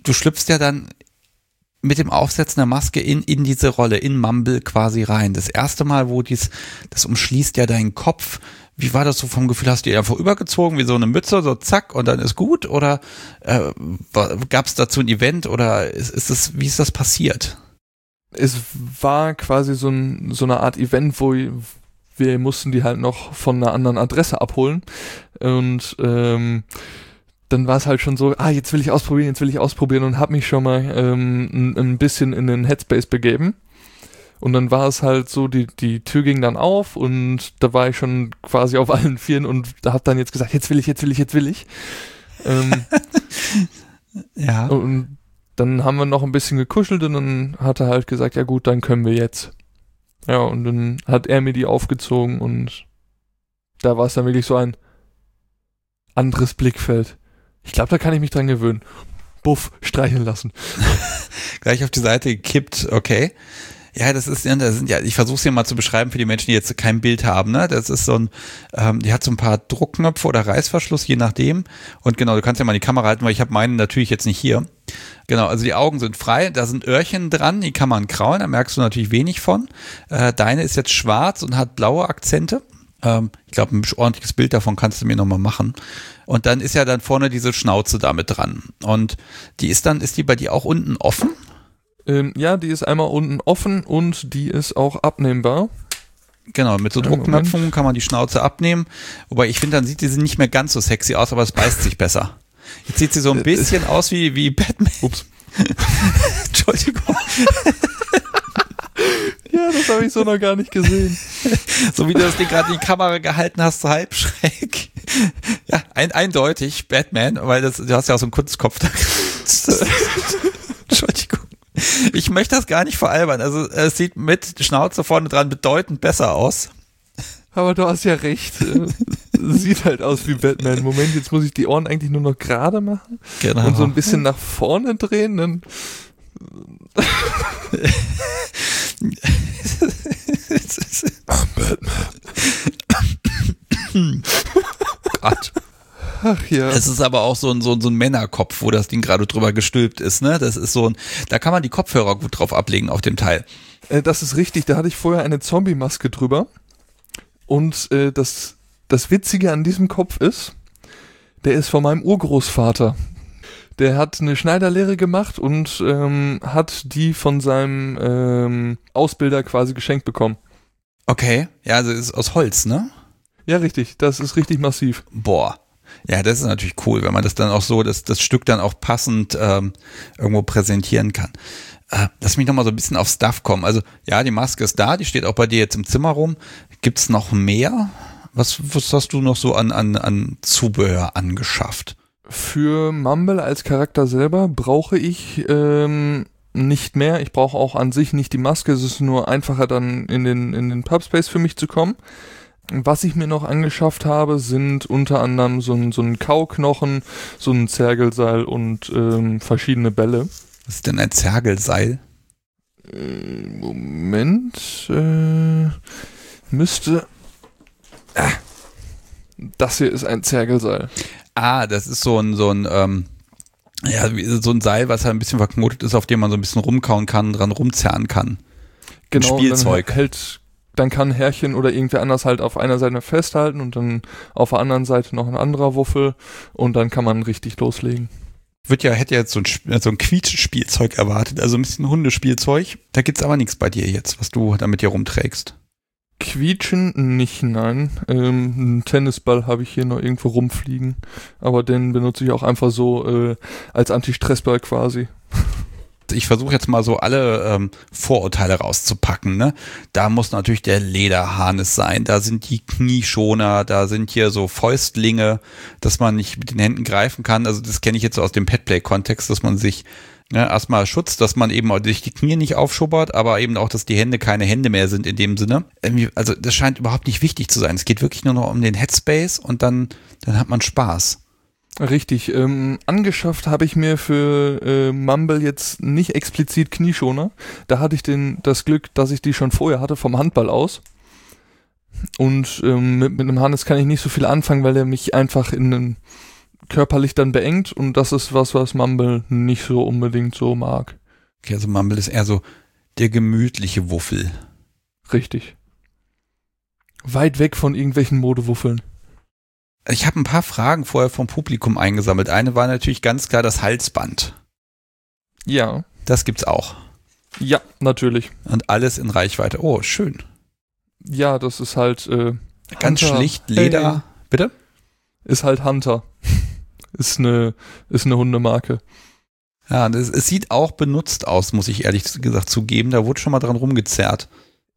du schlüpfst ja dann mit dem Aufsetzen der Maske in, in diese Rolle, in Mumble quasi rein. Das erste Mal, wo dies, das umschließt ja deinen Kopf. Wie war das so vom Gefühl? Hast du dir einfach übergezogen wie so eine Mütze, so zack und dann ist gut? Oder äh, gab es dazu ein Event oder ist, ist das, wie ist das passiert? Es war quasi so, ein, so eine Art Event, wo wir mussten die halt noch von einer anderen Adresse abholen und ähm, dann war es halt schon so, ah, jetzt will ich ausprobieren, jetzt will ich ausprobieren und habe mich schon mal ähm, ein, ein bisschen in den Headspace begeben. Und dann war es halt so, die, die Tür ging dann auf und da war ich schon quasi auf allen Vieren und da hab dann jetzt gesagt, jetzt will ich, jetzt will ich, jetzt will ich. Ähm, ja. Und dann haben wir noch ein bisschen gekuschelt und dann hat er halt gesagt, ja gut, dann können wir jetzt. Ja, und dann hat er mir die aufgezogen und da war es dann wirklich so ein anderes Blickfeld. Ich glaube, da kann ich mich dran gewöhnen. Buff, streicheln lassen. Gleich auf die Seite gekippt, okay. Ja, das ist, das sind ja, ich versuche es hier mal zu beschreiben für die Menschen, die jetzt kein Bild haben, ne? Das ist so ein, ähm, die hat so ein paar Druckknöpfe oder Reißverschluss, je nachdem. Und genau, du kannst ja mal die Kamera halten, weil ich habe meinen natürlich jetzt nicht hier. Genau, also die Augen sind frei, da sind Öhrchen dran, die kann man kraulen, da merkst du natürlich wenig von. Äh, deine ist jetzt schwarz und hat blaue Akzente. Ähm, ich glaube, ein ordentliches Bild davon kannst du mir nochmal machen. Und dann ist ja dann vorne diese Schnauze da mit dran. Und die ist dann, ist die bei dir auch unten offen? Ähm, ja, die ist einmal unten offen und die ist auch abnehmbar. Genau, mit so Ja, Druckknöpfen Moment. kann man die Schnauze abnehmen. Wobei ich finde, dann sieht sie nicht mehr ganz so sexy aus, aber es beißt sich besser. Jetzt sieht sie so ein bisschen aus wie, wie Batman. Ups. Entschuldigung. Ja, das habe ich so noch gar nicht gesehen. So wie du das Ding gerade in die Kamera gehalten hast, so halb schräg. Ja, ein, eindeutig Batman, weil das, du hast ja auch so einen Kunstkopf da. Entschuldigung. Ich möchte das gar nicht veralbern. Also es sieht mit Schnauze vorne dran bedeutend besser aus. Aber du hast ja recht. Sieht halt aus wie Batman. Moment, jetzt muss ich die Ohren eigentlich nur noch gerade machen. Genau. Und so ein bisschen nach vorne drehen. Dann Gott. Ach ja. Es ist aber auch so ein, so ein, so ein Männerkopf, wo das Ding gerade drüber gestülpt ist, ne? Das ist so ein, da kann man die Kopfhörer gut drauf ablegen auf dem Teil. Äh, das ist richtig. Da hatte ich vorher eine Zombie-Maske drüber. Und äh, das, das Witzige an diesem Kopf ist, der ist von meinem Urgroßvater. Der hat eine Schneiderlehre gemacht und ähm, hat die von seinem ähm, Ausbilder quasi geschenkt bekommen. Okay, ja, also ist aus Holz, ne? Ja, richtig. Das ist richtig massiv. Boah. Ja, das ist natürlich cool, wenn man das dann auch so, das, das Stück dann auch passend ähm, irgendwo präsentieren kann. Äh, lass mich nochmal so ein bisschen auf Stuff kommen. Also ja, die Maske ist da, die steht auch bei dir jetzt im Zimmer rum. Gibt's noch mehr? Was, was hast du noch so an, an, an Zubehör angeschafft? Für Mumble als Charakter selber brauche ich ähm, nicht mehr. Ich brauche auch an sich nicht die Maske. Es ist nur einfacher, dann in den, in den Pubspace für mich zu kommen. Was ich mir noch angeschafft habe, sind unter anderem so ein, so ein Kauknochen, so ein Zergelseil und ähm, verschiedene Bälle. Was ist denn ein Zergelseil? Äh, Moment. Äh, müsste... Ah, das hier ist ein Zergelseil. Ah, das ist so ein, so ein, ähm, ja, so ein Seil, was halt ein bisschen verknotet ist, auf dem man so ein bisschen rumkauen kann, dran rumzerren kann. Genau, ein Spielzeug. Dann hält, dann kann Herrchen oder irgendwer anders halt auf einer Seite festhalten und dann auf der anderen Seite noch ein anderer Wuffel und dann kann man richtig loslegen. Wird ja, hätte ja jetzt so ein, so ein Quietsch-Spielzeug erwartet, also ein bisschen Hundespielzeug. Da gibt's aber nichts bei dir jetzt, was du damit hier rumträgst. Quietschen nicht, nein. Ähm, einen Tennisball habe ich hier noch irgendwo rumfliegen, aber den benutze ich auch einfach so äh, als Anti-Stressball quasi. Ich versuche jetzt mal so alle ähm, Vorurteile rauszupacken, ne? Da muss natürlich der Lederharnis sein, da sind die Knieschoner, da sind hier so Fäustlinge, dass man nicht mit den Händen greifen kann. Also das kenne ich jetzt so aus dem Petplay-Kontext, dass man sich ja, erstmal Schutz, dass man eben auch sich die Knie nicht aufschubbert, aber eben auch, dass die Hände keine Hände mehr sind in dem Sinne. Also das scheint überhaupt nicht wichtig zu sein. Es geht wirklich nur noch um den Headspace und dann, dann hat man Spaß. Richtig. Ähm, angeschafft habe ich mir für äh, Mumble jetzt nicht explizit Knieschoner. Da hatte ich den, das Glück, dass ich die schon vorher hatte vom Handball aus. Und ähm, mit, mit einem Harnis kann ich nicht so viel anfangen, weil der mich einfach in einen körperlich dann beengt und das ist was, was Mumble nicht so unbedingt so mag. Okay, also Mumble ist eher so der gemütliche Wuffel. Richtig. Weit weg von irgendwelchen Modewuffeln. Ich habe ein paar Fragen vorher vom Publikum eingesammelt. Eine war natürlich ganz klar das Halsband. Ja. Das gibt's auch. Ja, natürlich. Und alles in Reichweite. Oh, schön. Ja, das ist halt äh, ganz Hunter. schlicht Leder. Hey. Bitte? Ist halt Hunter. ist eine ist eine Hundemarke. Ja, das, es sieht auch benutzt aus, muss ich ehrlich gesagt zugeben. Da wurde schon mal dran rumgezerrt.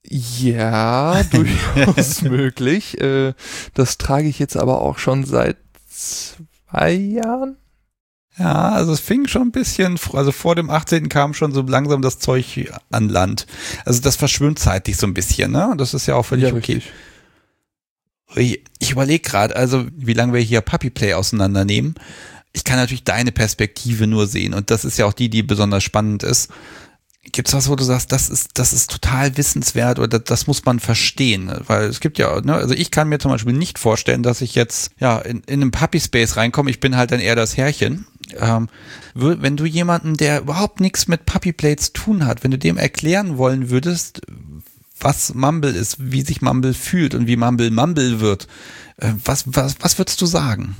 Ja, durchaus möglich. Äh, das trage ich jetzt aber auch schon seit zwei Jahren. Ja, also es fing schon ein bisschen, also vor dem achtzehnten kam schon so langsam das Zeug an Land. Also das verschwimmt zeitlich so ein bisschen, ne? Und das ist ja auch völlig ja, okay. Richtig. Ich, ich überlege gerade, also wie lange wir hier Puppy Play auseinandernehmen. Ich kann natürlich deine Perspektive nur sehen und das ist ja auch die, die besonders spannend ist. Gibt's was, wo du sagst, das ist, das ist total wissenswert oder das, das muss man verstehen? Weil es gibt ja, ne, also ich kann mir zum Beispiel nicht vorstellen, dass ich jetzt ja in, in einen Puppy Space reinkomme. Ich bin halt dann eher das Herrchen. Ähm, wenn du jemanden, der überhaupt nichts mit Puppy Play zu tun hat, wenn du dem erklären wollen würdest, was Mumble ist, wie sich Mumble fühlt und wie Mumble Mumble wird, äh, was, was, was würdest du sagen?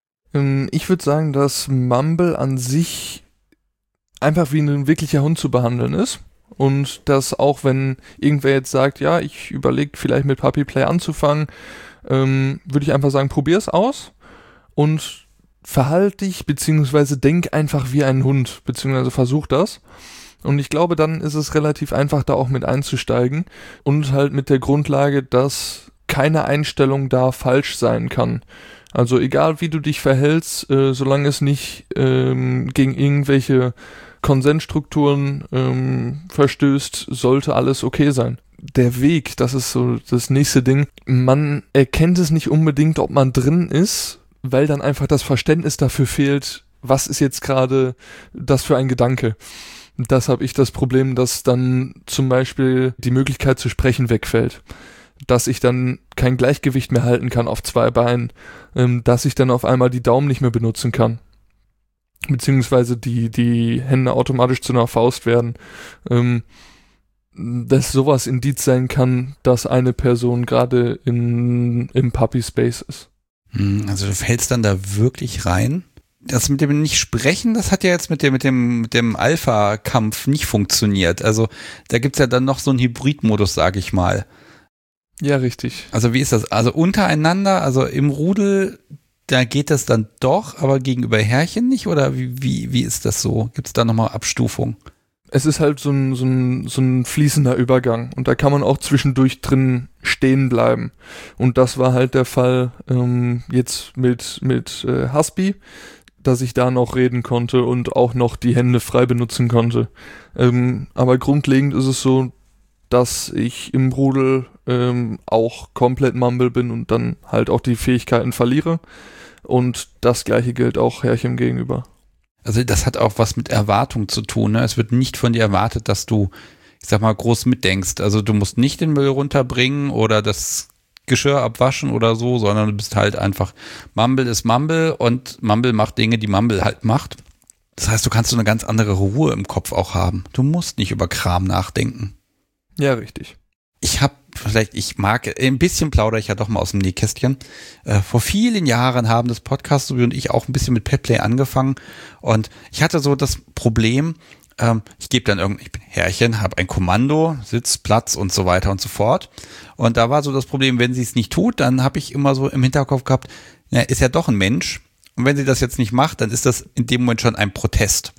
Ich würde sagen, dass Mumble an sich einfach wie ein wirklicher Hund zu behandeln ist und dass auch wenn irgendwer jetzt sagt, ja, ich überlege vielleicht mit Puppy Play anzufangen, ähm, würde ich einfach sagen, probier's aus und verhalte dich beziehungsweise denk einfach wie ein Hund, beziehungsweise versuch das. Und ich glaube, dann ist es relativ einfach, da auch mit einzusteigen und halt mit der Grundlage, dass keine Einstellung da falsch sein kann. Also egal, wie du dich verhältst, äh, solange es nicht ähm, gegen irgendwelche Konsensstrukturen ähm, verstößt, sollte alles okay sein. Der Weg, das ist so das nächste Ding. Man erkennt es nicht unbedingt, ob man drin ist, weil dann einfach das Verständnis dafür fehlt, was ist jetzt gerade das für ein Gedanke. Das habe ich das Problem, dass dann zum Beispiel die Möglichkeit zu sprechen wegfällt. Dass ich dann kein Gleichgewicht mehr halten kann auf zwei Beinen, ähm, dass ich dann auf einmal die Daumen nicht mehr benutzen kann. Beziehungsweise die, die Hände automatisch zu einer Faust werden. Ähm, dass sowas Indiz sein kann, dass eine Person gerade in, im Puppy Space ist. Also du fällst dann da wirklich rein? Das mit dem nicht sprechen, das hat ja jetzt mit dem, mit dem, mit dem Alpha-Kampf nicht funktioniert. Also da gibt's ja dann noch so einen Hybrid-Modus, sag ich mal. Ja, richtig. Also wie ist das? Also untereinander, also im Rudel, da geht das dann doch, aber gegenüber Herrchen nicht? Oder wie, wie, wie ist das so? Gibt's da nochmal Abstufung? Es ist halt so ein, so ein, so ein fließender Übergang und da kann man auch zwischendurch drin stehen bleiben. Und das war halt der Fall ähm, jetzt mit, mit äh, Husby, dass ich da noch reden konnte und auch noch die Hände frei benutzen konnte. Ähm, aber grundlegend ist es so, dass ich im Rudel ähm, auch komplett Mumble bin und dann halt auch die Fähigkeiten verliere. Und das Gleiche gilt auch Herrchen gegenüber. Also das hat auch was mit Erwartung zu tun. Ne? Es wird nicht von dir erwartet, dass du, ich sag mal, groß mitdenkst. Also du musst nicht den Müll runterbringen oder das Geschirr abwaschen oder so, sondern du bist halt einfach, Mumble ist Mumble und Mumble macht Dinge, die Mumble halt macht. Das heißt, du kannst so eine ganz andere Ruhe im Kopf auch haben. Du musst nicht über Kram nachdenken. Ja, richtig. Ich habe, vielleicht, ich mag, ein bisschen plaudere ich ja doch mal aus dem Nähkästchen. Äh, vor vielen Jahren haben das Podcast so wie und ich auch ein bisschen mit Petplay angefangen und ich hatte so das Problem, ähm, ich gebe dann irgendein, ich bin Herrchen, habe ein Kommando, Sitz, Platz und so weiter und so fort. Und da war so das Problem, wenn sie es nicht tut, dann habe ich immer so im Hinterkopf gehabt, na, ist ja doch ein Mensch. Und wenn sie das jetzt nicht macht, dann ist das in dem Moment schon ein Protest.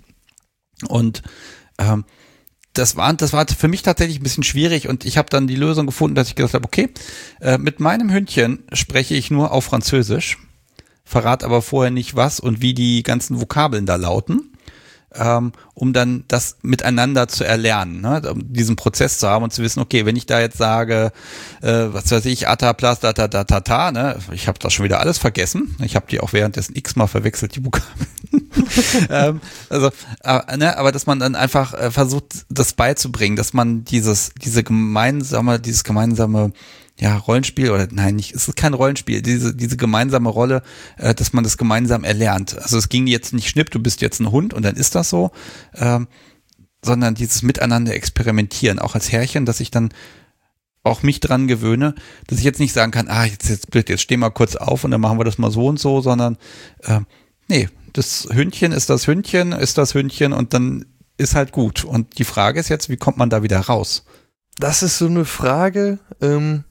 Und ähm, Das war, das war für mich tatsächlich ein bisschen schwierig und ich habe dann die Lösung gefunden, dass ich gesagt habe, okay, äh, mit meinem Hündchen spreche ich nur auf Französisch, verrate aber vorher nicht was und wie die ganzen Vokabeln da lauten, ähm, um dann das miteinander zu erlernen, ne? Um diesen Prozess zu haben und zu wissen, okay, wenn ich da jetzt sage, äh, was weiß ich, Ata, Plas, da, da, da, ta, ta, ne? Ich habe das schon wieder alles vergessen. Ich habe die auch währenddessen x-mal verwechselt, die Vokabeln. ähm, also, äh, ne, aber dass man dann einfach äh, versucht, das beizubringen, dass man dieses, diese gemeinsame, dieses gemeinsame, ja, Rollenspiel oder nein, nicht, es ist kein Rollenspiel, diese, diese gemeinsame Rolle, äh, dass man das gemeinsam erlernt. Also es ging jetzt nicht schnipp, du bist jetzt ein Hund und dann ist das so, ähm, sondern dieses Miteinander experimentieren, auch als Herrchen, dass ich dann auch mich dran gewöhne, dass ich jetzt nicht sagen kann, ah, jetzt, jetzt, jetzt steh mal kurz auf und dann machen wir das mal so und so, sondern äh, nee, das Hündchen ist das Hündchen, ist das Hündchen und dann ist halt gut. Und die Frage ist jetzt, wie kommt man da wieder raus? Das ist so eine Frage, ähm,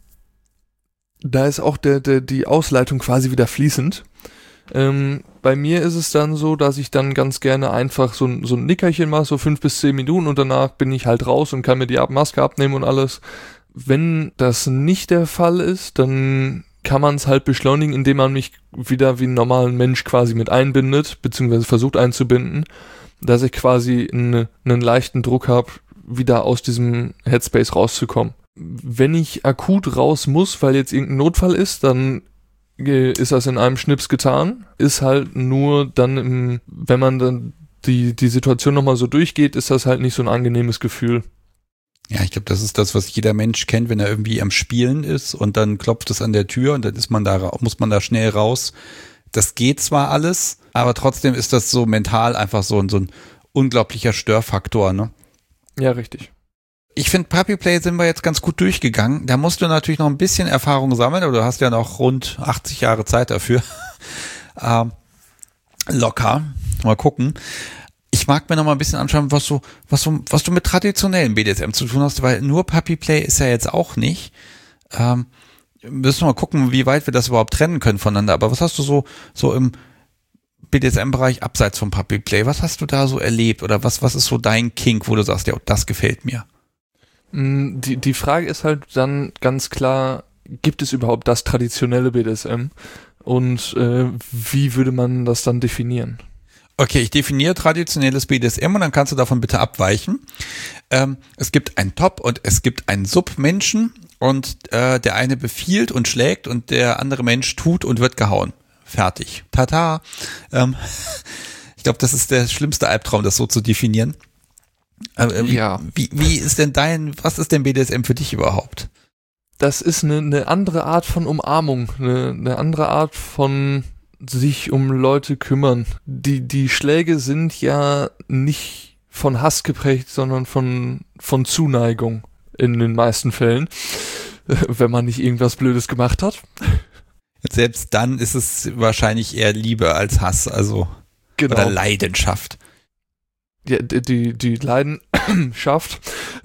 da ist auch der, der, die Ausleitung quasi wieder fließend. Ähm, bei mir ist es dann so, dass ich dann ganz gerne einfach so, ein so ein Nickerchen mache, so fünf bis zehn Minuten und danach bin ich halt raus und kann mir die Maske abnehmen und alles. Wenn das nicht der Fall ist, dann kann man es halt beschleunigen, indem man mich wieder wie einen normalen Mensch quasi mit einbindet, beziehungsweise versucht einzubinden, dass ich quasi einen, einen leichten Druck habe, wieder aus diesem Headspace rauszukommen. Wenn ich akut raus muss, weil jetzt irgendein Notfall ist, dann ist das in einem Schnips getan. Ist halt nur dann, im, wenn man dann die, die Situation nochmal so durchgeht, ist das halt nicht so ein angenehmes Gefühl. Ja, ich glaube, das ist das, was jeder Mensch kennt, wenn er irgendwie am Spielen ist und dann klopft es an der Tür und dann ist man da, muss man da schnell raus. Das geht zwar alles, aber trotzdem ist das so mental einfach so, so ein unglaublicher Störfaktor, ne? Ja, richtig. Ich finde, Puppy Play sind wir jetzt ganz gut durchgegangen. Da musst du natürlich noch ein bisschen Erfahrung sammeln, aber du hast ja noch rund achtzig Jahre Zeit dafür. ähm, locker. Mal gucken. Ich mag mir noch mal ein bisschen anschauen, was du, was du, was du mit traditionellen B D S M zu tun hast, weil nur Puppy Play ist ja jetzt auch nicht. Ähm, müssen wir mal gucken, wie weit wir das überhaupt trennen können voneinander. Aber was hast du so, so im B D S M-Bereich abseits vom Puppy Play? Was hast du da so erlebt? Oder was, was ist so dein Kink, wo du sagst, ja, das gefällt mir? Die, die Frage ist halt dann ganz klar, gibt es überhaupt das traditionelle B D S M? Und äh, wie würde man das dann definieren? Okay, ich definiere traditionelles B D S M und dann kannst du davon bitte abweichen. Ähm, es gibt einen Top- und es gibt einen Sub-Menschen und äh, der eine befiehlt und schlägt und der andere Mensch tut und wird gehauen. Fertig. Tata. Ähm, ich glaube, das ist der schlimmste Albtraum, das so zu definieren. Äh, wie, ja. Wie, wie ist denn dein, was ist denn B D S M für dich überhaupt? Das ist eine, eine andere Art von Umarmung, eine, eine andere Art von sich um Leute kümmern. Die, die Schläge sind ja nicht von Hass geprägt, sondern von, von Zuneigung in den meisten Fällen, wenn man nicht irgendwas Blödes gemacht hat. Selbst dann ist es wahrscheinlich eher Liebe als Hass, also genau. Oder Leidenschaft. Ja, die, die, die Leidenschaft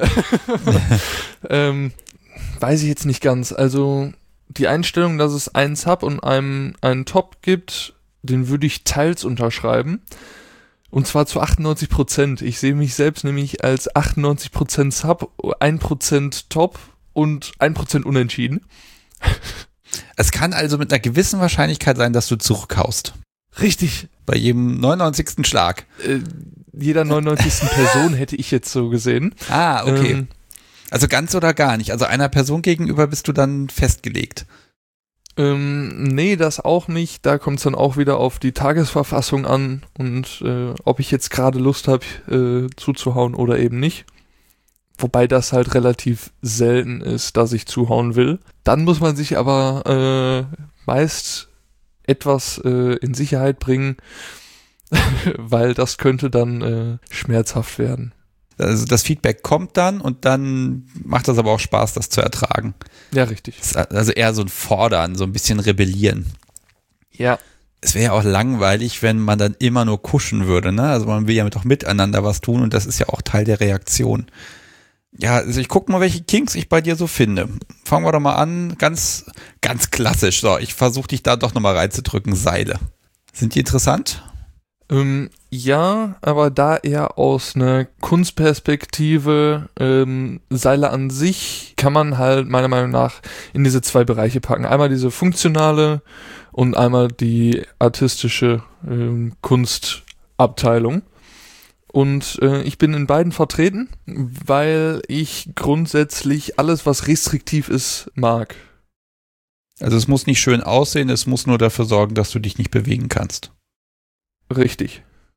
ähm, weiß ich jetzt nicht ganz. Also die Einstellung, dass es einen Sub und einen, einen Top gibt, den würde ich teils unterschreiben. Und zwar zu achtundneunzig Prozent. Ich sehe mich selbst nämlich als achtundneunzig Prozent Sub, ein Prozent Top und ein Prozent unentschieden. Es kann also mit einer gewissen Wahrscheinlichkeit sein, dass du zurückhaust. Richtig. Bei jedem neunundneunzigsten Schlag. Äh, jeder neunundneunzigsten Person hätte ich jetzt so gesehen. Ah, okay. Ähm, Also ganz oder gar nicht. Also einer Person gegenüber bist du dann festgelegt. Ähm, nee, das auch nicht. Da kommt es dann auch wieder auf die Tagesverfassung an und äh, ob ich jetzt gerade Lust habe, äh, zuzuhauen oder eben nicht. Wobei das halt relativ selten ist, dass ich zuhauen will. Dann muss man sich aber äh, meist etwas äh, in Sicherheit bringen, weil das könnte dann äh, schmerzhaft werden. Also das Feedback kommt dann und dann macht das aber auch Spaß, das zu ertragen. Ja, richtig. Also eher so ein Fordern, so ein bisschen rebellieren. Ja. Es wäre ja auch langweilig, wenn man dann immer nur kuschen würde, ne? Also man will ja doch miteinander was tun und das ist ja auch Teil der Reaktion. Ja, also ich gucke mal, welche Kinks ich bei dir so finde. Fangen wir doch mal an, ganz, ganz klassisch. So, ich versuche dich da doch nochmal reinzudrücken, Seile. Sind die interessant? Ähm, ja, aber da eher aus einer Kunstperspektive. Ähm, Seile an sich kann man halt meiner Meinung nach in diese zwei Bereiche packen. Einmal diese funktionale und einmal die artistische ähm, Kunstabteilung. Und äh, ich bin in beiden vertreten, weil ich grundsätzlich alles, was restriktiv ist, mag. Also es muss nicht schön aussehen, es muss nur dafür sorgen, dass du dich nicht bewegen kannst. Richtig.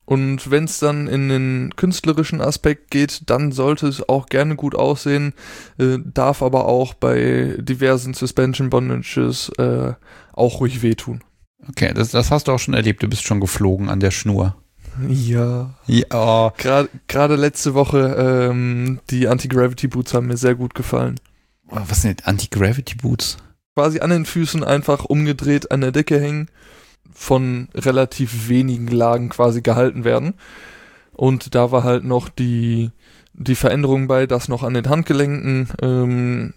Und wenn es dann in den künstlerischen Aspekt geht, dann sollte es auch gerne gut aussehen, äh, darf aber auch bei diversen Suspension Bondages äh, auch ruhig wehtun. Okay, das, das hast du auch schon erlebt, du bist schon geflogen an der Schnur. Ja. Ja. Gerade gerade letzte Woche, ähm, die Anti-Gravity-Boots haben mir sehr gut gefallen. Was sind Anti-Gravity-Boots? Quasi an den Füßen einfach umgedreht an der Decke hängen, von relativ wenigen Lagen quasi gehalten werden. Und da war halt noch die, die Veränderung bei, dass noch an den Handgelenken ähm,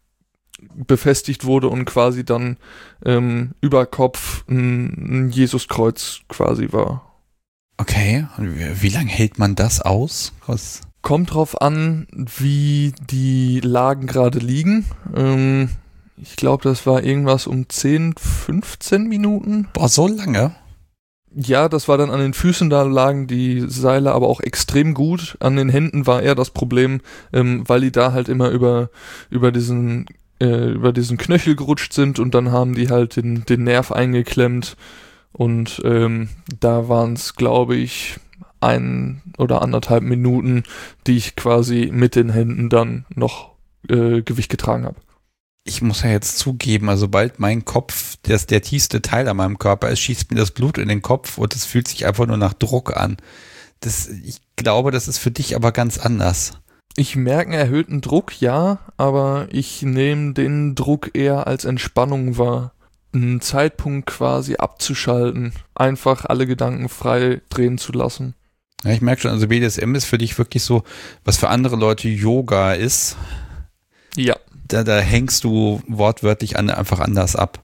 befestigt wurde und quasi dann ähm, über Kopf ein, ein Jesuskreuz quasi war. Okay, und wie, wie lange hält man das aus? Was? Kommt drauf an, wie die Lagen gerade liegen. Ähm, ich glaube, das war irgendwas um zehn, fünfzehn Minuten. Boah, so lange? Ja, das war dann an den Füßen, da lagen die Seile aber auch extrem gut. An den Händen war eher das Problem, ähm, weil die da halt immer über, über diesen, äh, über diesen Knöchel gerutscht sind und dann haben die halt den, den Nerv eingeklemmt. Und ähm, da waren es, glaube ich, ein oder anderthalb Minuten, die ich quasi mit den Händen dann noch äh, Gewicht getragen habe. Ich muss ja jetzt zugeben, also sobald mein Kopf, das der tiefste Teil an meinem Körper ist, schießt mir das Blut in den Kopf und es fühlt sich einfach nur nach Druck an. Das, ich glaube, das ist für dich aber ganz anders. Ich merke einen erhöhten Druck, ja, aber ich nehme den Druck eher als Entspannung wahr. Einen Zeitpunkt quasi abzuschalten, einfach alle Gedanken frei drehen zu lassen. Ja, ich merke schon, also B D S M ist für dich wirklich so, was für andere Leute Yoga ist. Ja. Da, da hängst du wortwörtlich an, einfach anders ab.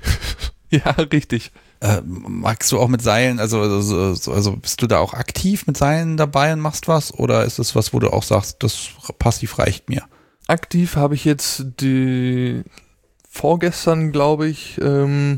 Ja, richtig. Äh, magst du auch mit Seilen, also, also, also bist du da auch aktiv mit Seilen dabei und machst was? Oder ist das was, wo du auch sagst, das passiv reicht mir? Aktiv habe ich jetzt die vorgestern, glaube ich, ähm,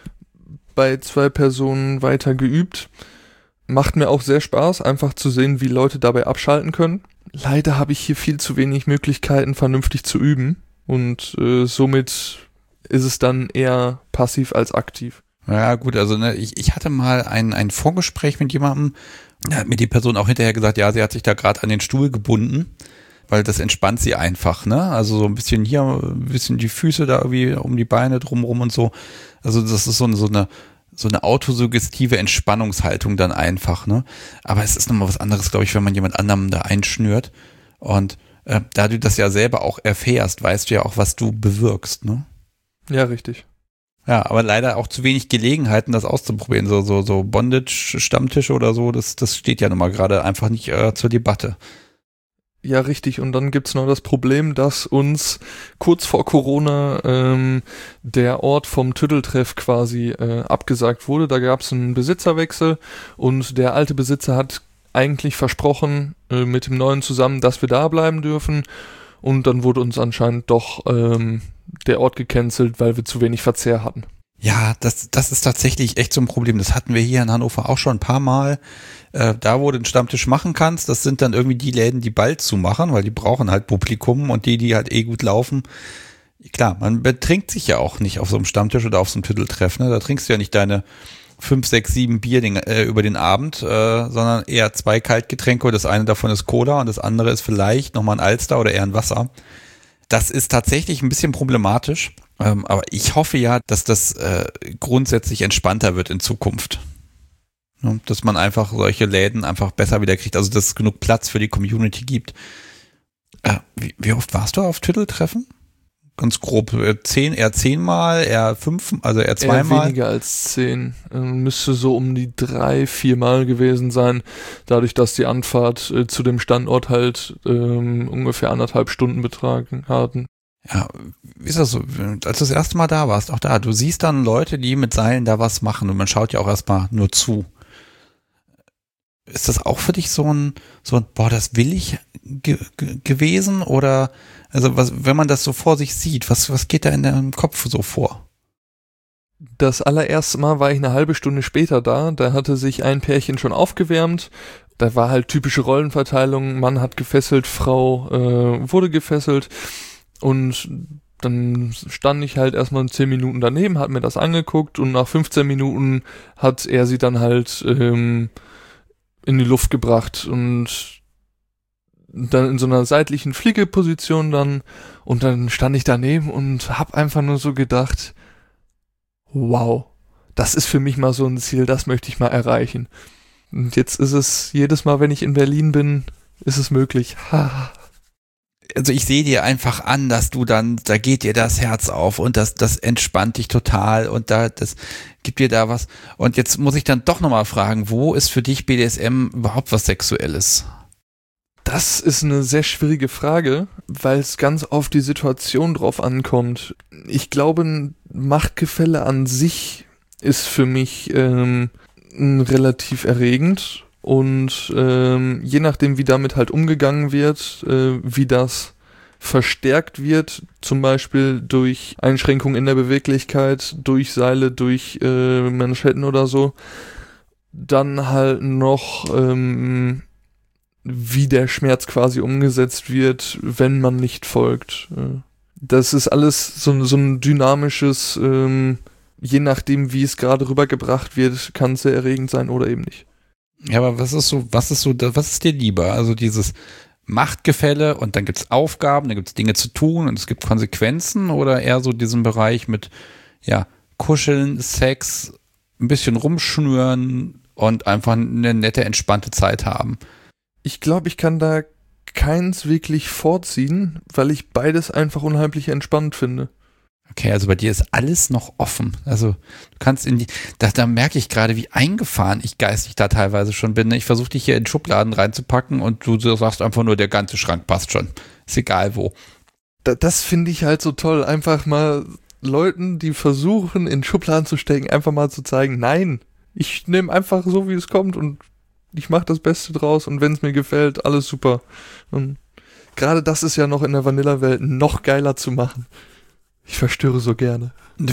bei zwei Personen weiter geübt. Macht mir auch sehr Spaß, einfach zu sehen, wie Leute dabei abschalten können. Leider habe ich hier viel zu wenig Möglichkeiten, vernünftig zu üben. Und äh, somit ist es dann eher passiv als aktiv. Ja gut, also ne, ich, ich hatte mal ein, ein Vorgespräch mit jemandem, da hat mir die Person auch hinterher gesagt, ja, sie hat sich da gerade an den Stuhl gebunden, weil das entspannt sie einfach, ne? Also so ein bisschen hier, ein bisschen die Füße da irgendwie um die Beine drumrum und so. Also das ist so eine, so eine, so eine autosuggestive Entspannungshaltung dann einfach, ne? Aber es ist nochmal was anderes, glaube ich, wenn man jemand anderem da einschnürt. Und äh, da du das ja selber auch erfährst, weißt du ja auch, was du bewirkst, ne? Ja, richtig. Ja, aber leider auch zu wenig Gelegenheiten, das auszuprobieren. So, so, so Bondage-Stammtische oder so, das, das steht ja nun mal gerade einfach nicht äh, zur Debatte. Ja, richtig. Und dann gibt's noch das Problem, dass uns kurz vor Corona ähm, der Ort vom Tütteltreff quasi äh, abgesagt wurde. Da gab's einen Besitzerwechsel und der alte Besitzer hat eigentlich versprochen äh, mit dem neuen zusammen, dass wir da bleiben dürfen. Und dann wurde uns anscheinend doch ähm, der Ort gecancelt, weil wir zu wenig Verzehr hatten. Ja, das, das ist tatsächlich echt so ein Problem. Das hatten wir hier in Hannover auch schon ein paar Mal. Äh, da, wo du einen Stammtisch machen kannst, das sind dann irgendwie die Läden, die bald zumachen, weil die brauchen halt Publikum und die, die halt eh gut laufen. Klar, man betrinkt sich ja auch nicht auf so einem Stammtisch oder auf so einem Tütteltreff, ne? Da trinkst du ja nicht deine fünf, sechs, sieben Bier den, äh, über den Abend, äh, sondern eher zwei Kaltgetränke. Das eine davon ist Cola und das andere ist vielleicht nochmal ein Alster oder eher ein Wasser. Das ist tatsächlich ein bisschen problematisch, ähm, aber ich hoffe ja, dass das äh, grundsätzlich entspannter wird in Zukunft. Ja, dass man einfach solche Läden einfach besser wieder kriegt, also dass es genug Platz für die Community gibt. Äh, wie, wie oft warst du auf Tütteltreffen? Ganz grob, zehn, eher zehnmal, eher fünf, also eher zweimal? Eher weniger als zehn. Ähm, müsste so um die drei, viermal gewesen sein, dadurch, dass die Anfahrt äh, zu dem Standort halt ähm, ungefähr anderthalb Stunden betragen hatten. Ja, wie ist das so? Als du das erste Mal da warst, auch da, du siehst dann Leute, die mit Seilen da was machen und man schaut ja auch erstmal nur zu. Ist das auch für dich so ein, so ein, boah, das will ich ge- ge- gewesen oder, also was, wenn man das so vor sich sieht, was, was geht da in deinem Kopf so vor? Das allererste Mal war ich eine halbe Stunde später da, da hatte sich ein Pärchen schon aufgewärmt, da war halt typische Rollenverteilung, Mann hat gefesselt, Frau äh, wurde gefesselt und dann stand ich halt erstmal zehn Minuten daneben, hat mir das angeguckt und nach fünfzehn Minuten hat er sie dann halt ähm, in die Luft gebracht und dann in so einer seitlichen Fliegeposition dann und dann stand ich daneben und hab einfach nur so gedacht, wow, das ist für mich mal so ein Ziel, das möchte ich mal erreichen. Und jetzt ist es, jedes Mal, wenn ich in Berlin bin, ist es möglich. Ha. Also ich sehe dir einfach an, dass du dann, da geht dir das Herz auf und das, das entspannt dich total und da, das gibt dir da was. Und jetzt muss ich dann doch nochmal fragen, wo ist für dich B D S M überhaupt was Sexuelles? Das ist eine sehr schwierige Frage, weil es ganz auf die Situation drauf ankommt. Ich glaube, ein Machtgefälle an sich ist für mich ähm, relativ erregend und ähm, je nachdem, wie damit halt umgegangen wird, äh, wie das verstärkt wird, zum Beispiel durch Einschränkungen in der Beweglichkeit, durch Seile, durch äh, Manschetten oder so, dann halt noch ähm, wie der Schmerz quasi umgesetzt wird, wenn man nicht folgt. Das ist alles so, so ein dynamisches, ähm, je nachdem, wie es gerade rübergebracht wird, kann es sehr erregend sein oder eben nicht. Ja, aber was ist so, was ist so, was ist dir lieber? Also dieses Machtgefälle und dann gibt es Aufgaben, dann gibt es Dinge zu tun und es gibt Konsequenzen oder eher so diesen Bereich mit, ja, Kuscheln, Sex, ein bisschen rumschnüren und einfach eine nette, entspannte Zeit haben? Ich glaube, ich kann da keins wirklich vorziehen, weil ich beides einfach unheimlich entspannt finde. Okay, also bei dir ist alles noch offen. Also du kannst in die, da, da merke ich gerade, wie eingefahren ich geistig da teilweise schon bin. Ich versuche dich hier in Schubladen reinzupacken und du sagst einfach nur, der ganze Schrank passt schon. Ist egal wo. Da, das finde ich halt so toll. Einfach mal Leuten, die versuchen, in Schubladen zu stecken, einfach mal zu zeigen, nein, ich nehme einfach so, wie es kommt und ich mache das Beste draus und wenn es mir gefällt, alles super. Und gerade das ist ja noch in der Vanilla-Welt noch geiler zu machen. Ich verstöre so gerne.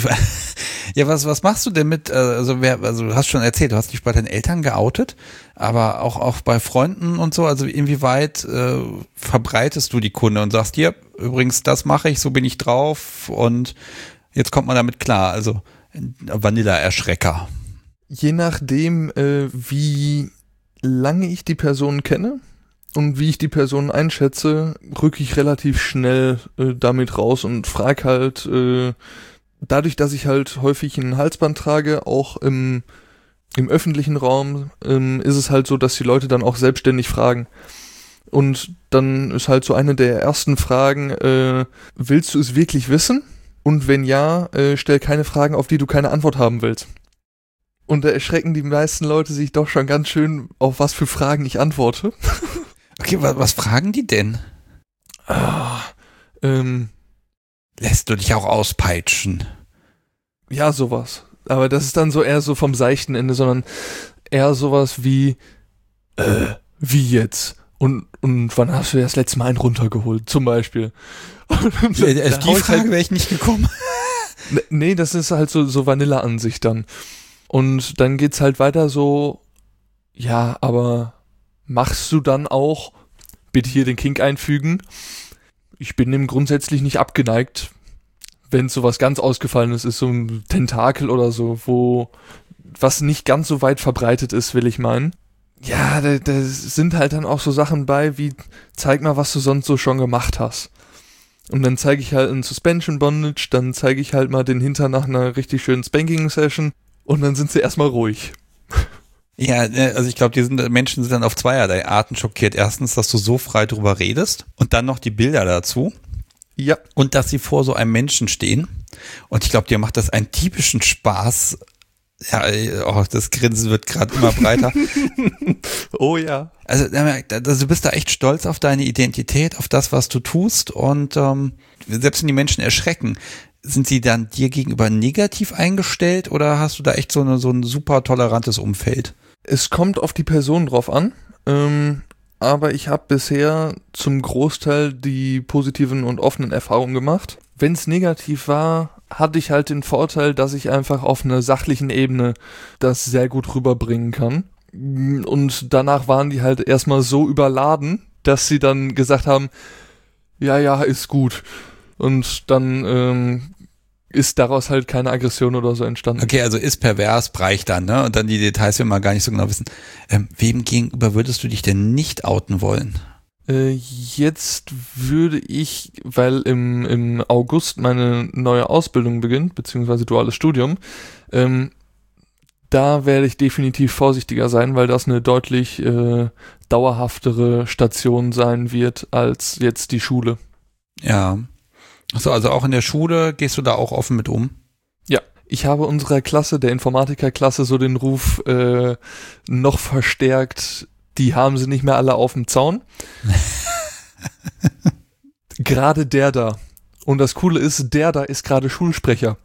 Ja, was, was machst du denn mit, also, wer, also du hast schon erzählt, du hast dich bei deinen Eltern geoutet, aber auch, auch bei Freunden und so, also inwieweit äh, verbreitest du die Kunde und sagst, hier, übrigens, das mache ich, so bin ich drauf und jetzt kommt man damit klar, also Vanilla-Erschrecker. Je nachdem, äh, wie lange ich die Person kenne und wie ich die Person einschätze, rücke ich relativ schnell äh, damit raus und frage halt, äh, dadurch, dass ich halt häufig ein Halsband trage, auch im, im öffentlichen Raum, ähm, ist es halt so, dass die Leute dann auch selbstständig fragen. Und dann ist halt so eine der ersten Fragen, äh, willst du es wirklich wissen? Und wenn ja, äh, stell keine Fragen, auf die du keine Antwort haben willst. Und da erschrecken die meisten Leute sich doch schon ganz schön, auf was für Fragen ich antworte. Okay, was, was fragen die denn? Ah, ähm, Lässt du dich auch auspeitschen? Ja, sowas. Aber das ist dann so eher so vom seichten Ende, sondern eher sowas wie, äh, wie jetzt? Und, und wann hast du das letzte Mal einen runtergeholt, zum Beispiel? Und ja, da die Frage halt, wäre ich nicht gekommen. Nee, das ist halt so, so Vanilla-Ansicht dann. Und dann geht's halt weiter so, ja, aber machst du dann auch, bitte hier den Kink einfügen? Ich bin dem grundsätzlich nicht abgeneigt, wenn es sowas ganz Ausgefallenes ist, so ein Tentakel oder so, wo was nicht ganz so weit verbreitet ist, will ich meinen. Ja, da, da sind halt dann auch so Sachen bei, wie zeig mal, was du sonst so schon gemacht hast. Und dann zeige ich halt einen Suspension Bondage, dann zeige ich halt mal den Hintern nach einer richtig schönen Spanking-Session und dann sind sie erstmal ruhig. Ja, also ich glaube, die sind, Menschen sind dann auf zweierlei Arten schockiert. Erstens, dass du so frei drüber redest und dann noch die Bilder dazu. Ja. Und dass sie vor so einem Menschen stehen. Und ich glaube, dir macht das einen typischen Spaß. Ja, oh, das Grinsen wird gerade immer breiter. Oh ja. Also, also du bist da echt stolz auf deine Identität, auf das, was du tust. Und ähm, selbst wenn die Menschen erschrecken, sind sie dann dir gegenüber negativ eingestellt oder hast du da echt so, eine, so ein super tolerantes Umfeld? Es kommt auf die Person drauf an, ähm, aber ich habe bisher zum Großteil die positiven und offenen Erfahrungen gemacht. Wenn es negativ war, hatte ich halt den Vorteil, dass ich einfach auf einer sachlichen Ebene das sehr gut rüberbringen kann. Und danach waren die halt erstmal so überladen, dass sie dann gesagt haben, ja, ja, ist gut. Und dann ähm, ist daraus halt keine Aggression oder so entstanden. Okay, also ist pervers, Breich dann, ne? Und dann die Details, wir mal gar nicht so genau wissen. Ähm, wem gegenüber würdest du dich denn nicht outen wollen? Äh, jetzt würde ich, weil im, im August meine neue Ausbildung beginnt, beziehungsweise duales Studium, ähm, da werde ich definitiv vorsichtiger sein, weil das eine deutlich äh, dauerhaftere Station sein wird als jetzt die Schule. Ja. Achso, also auch in der Schule gehst du da auch offen mit um? Ja, ich habe unserer Klasse, der Informatikerklasse, so den Ruf äh, noch verstärkt, die haben sie nicht mehr alle auf dem Zaun. Gerade der da. Und das Coole ist, der da ist gerade Schulsprecher.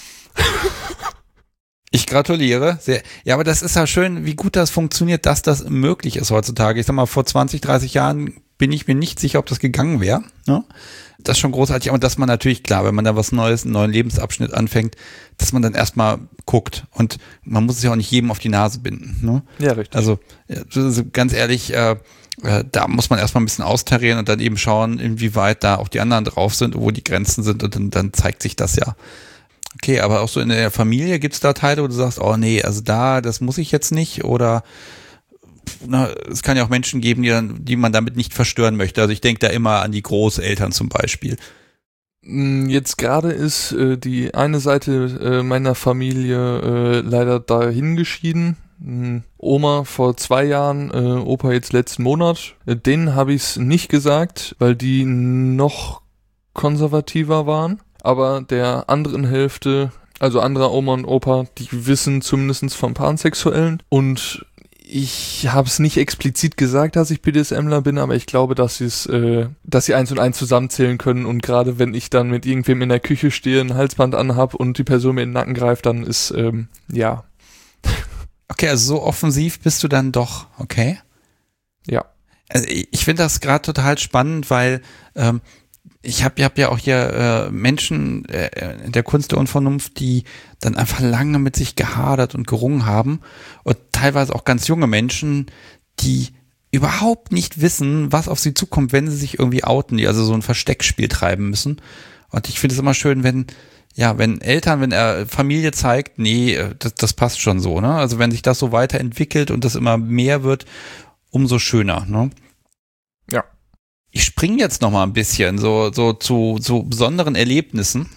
Ich gratuliere. Sehr. Ja, aber das ist ja schön, wie gut das funktioniert, dass das möglich ist heutzutage. Ich sag mal, vor zwanzig, dreißig Jahren bin ich mir nicht sicher, ob das gegangen wäre. Ne? Das ist schon großartig. Aber dass man natürlich, klar, wenn man da was Neues, einen neuen Lebensabschnitt anfängt, dass man dann erstmal guckt. Und man muss es ja auch nicht jedem auf die Nase binden. Ne? Ja, richtig. Also, also ganz ehrlich, äh, äh, da muss man erstmal ein bisschen austarieren und dann eben schauen, inwieweit da auch die anderen drauf sind, wo die Grenzen sind. Und dann, dann zeigt sich das ja. Okay, aber auch so in der Familie gibt es da Teile, wo du sagst, oh nee, also da, das muss ich jetzt nicht, oder na, es kann ja auch Menschen geben, die, dann, die man damit nicht verstören möchte. Also ich denke da immer an die Großeltern zum Beispiel. Jetzt gerade ist äh, die eine Seite äh, meiner Familie äh, leider dahin geschieden. Ähm, Oma vor zwei Jahren, äh, Opa jetzt letzten Monat. Äh, denen habe ich es nicht gesagt, weil die noch konservativer waren. Aber der anderen Hälfte, also anderer Oma und Opa, die wissen zumindest vom Pansexuellen. Und ich habe es nicht explizit gesagt, dass ich BDSMler bin, aber ich glaube, dass sie es, äh, dass sie eins und eins zusammenzählen können. Und gerade wenn ich dann mit irgendwem in der Küche stehe, ein Halsband anhab und die Person mir in den Nacken greift, dann ist, ähm, ja. Okay, also so offensiv bist du dann doch, okay? Ja. Also ich, ich finde das gerade total spannend, weil ähm, ich habe hab ja auch hier äh, Menschen äh, in der Kunst der Unvernunft, die dann einfach lange mit sich gehadert und gerungen haben, und teilweise auch ganz junge Menschen, die überhaupt nicht wissen, was auf sie zukommt, wenn sie sich irgendwie outen, die also so ein Versteckspiel treiben müssen. Und ich finde es immer schön, wenn ja, wenn Eltern, wenn er Familie zeigt, nee, das, das passt schon so, ne? Also wenn sich das so weiterentwickelt und das immer mehr wird, umso schöner, ne? Ja. Ich springe jetzt noch mal ein bisschen so, so zu so besonderen Erlebnissen.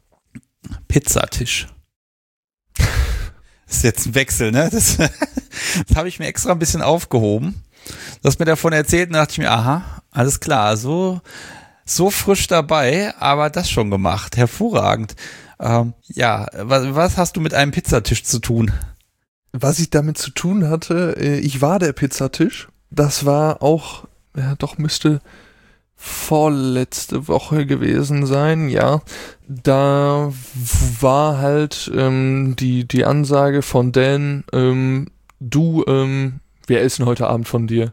Pizzatisch. Das ist jetzt ein Wechsel, ne? Das, das habe ich mir extra ein bisschen aufgehoben. Du hast mir davon erzählt und dachte ich mir, aha, alles klar, so, so frisch dabei, aber das schon gemacht. Hervorragend. Ähm, ja, was, was hast du mit einem Pizzatisch zu tun? Was ich damit zu tun hatte, ich war der Pizzatisch. Das war auch, ja doch müsste vorletzte Woche gewesen sein, ja. Da war halt ähm, die, die Ansage von Dan, ähm, du, ähm, wir essen heute Abend von dir.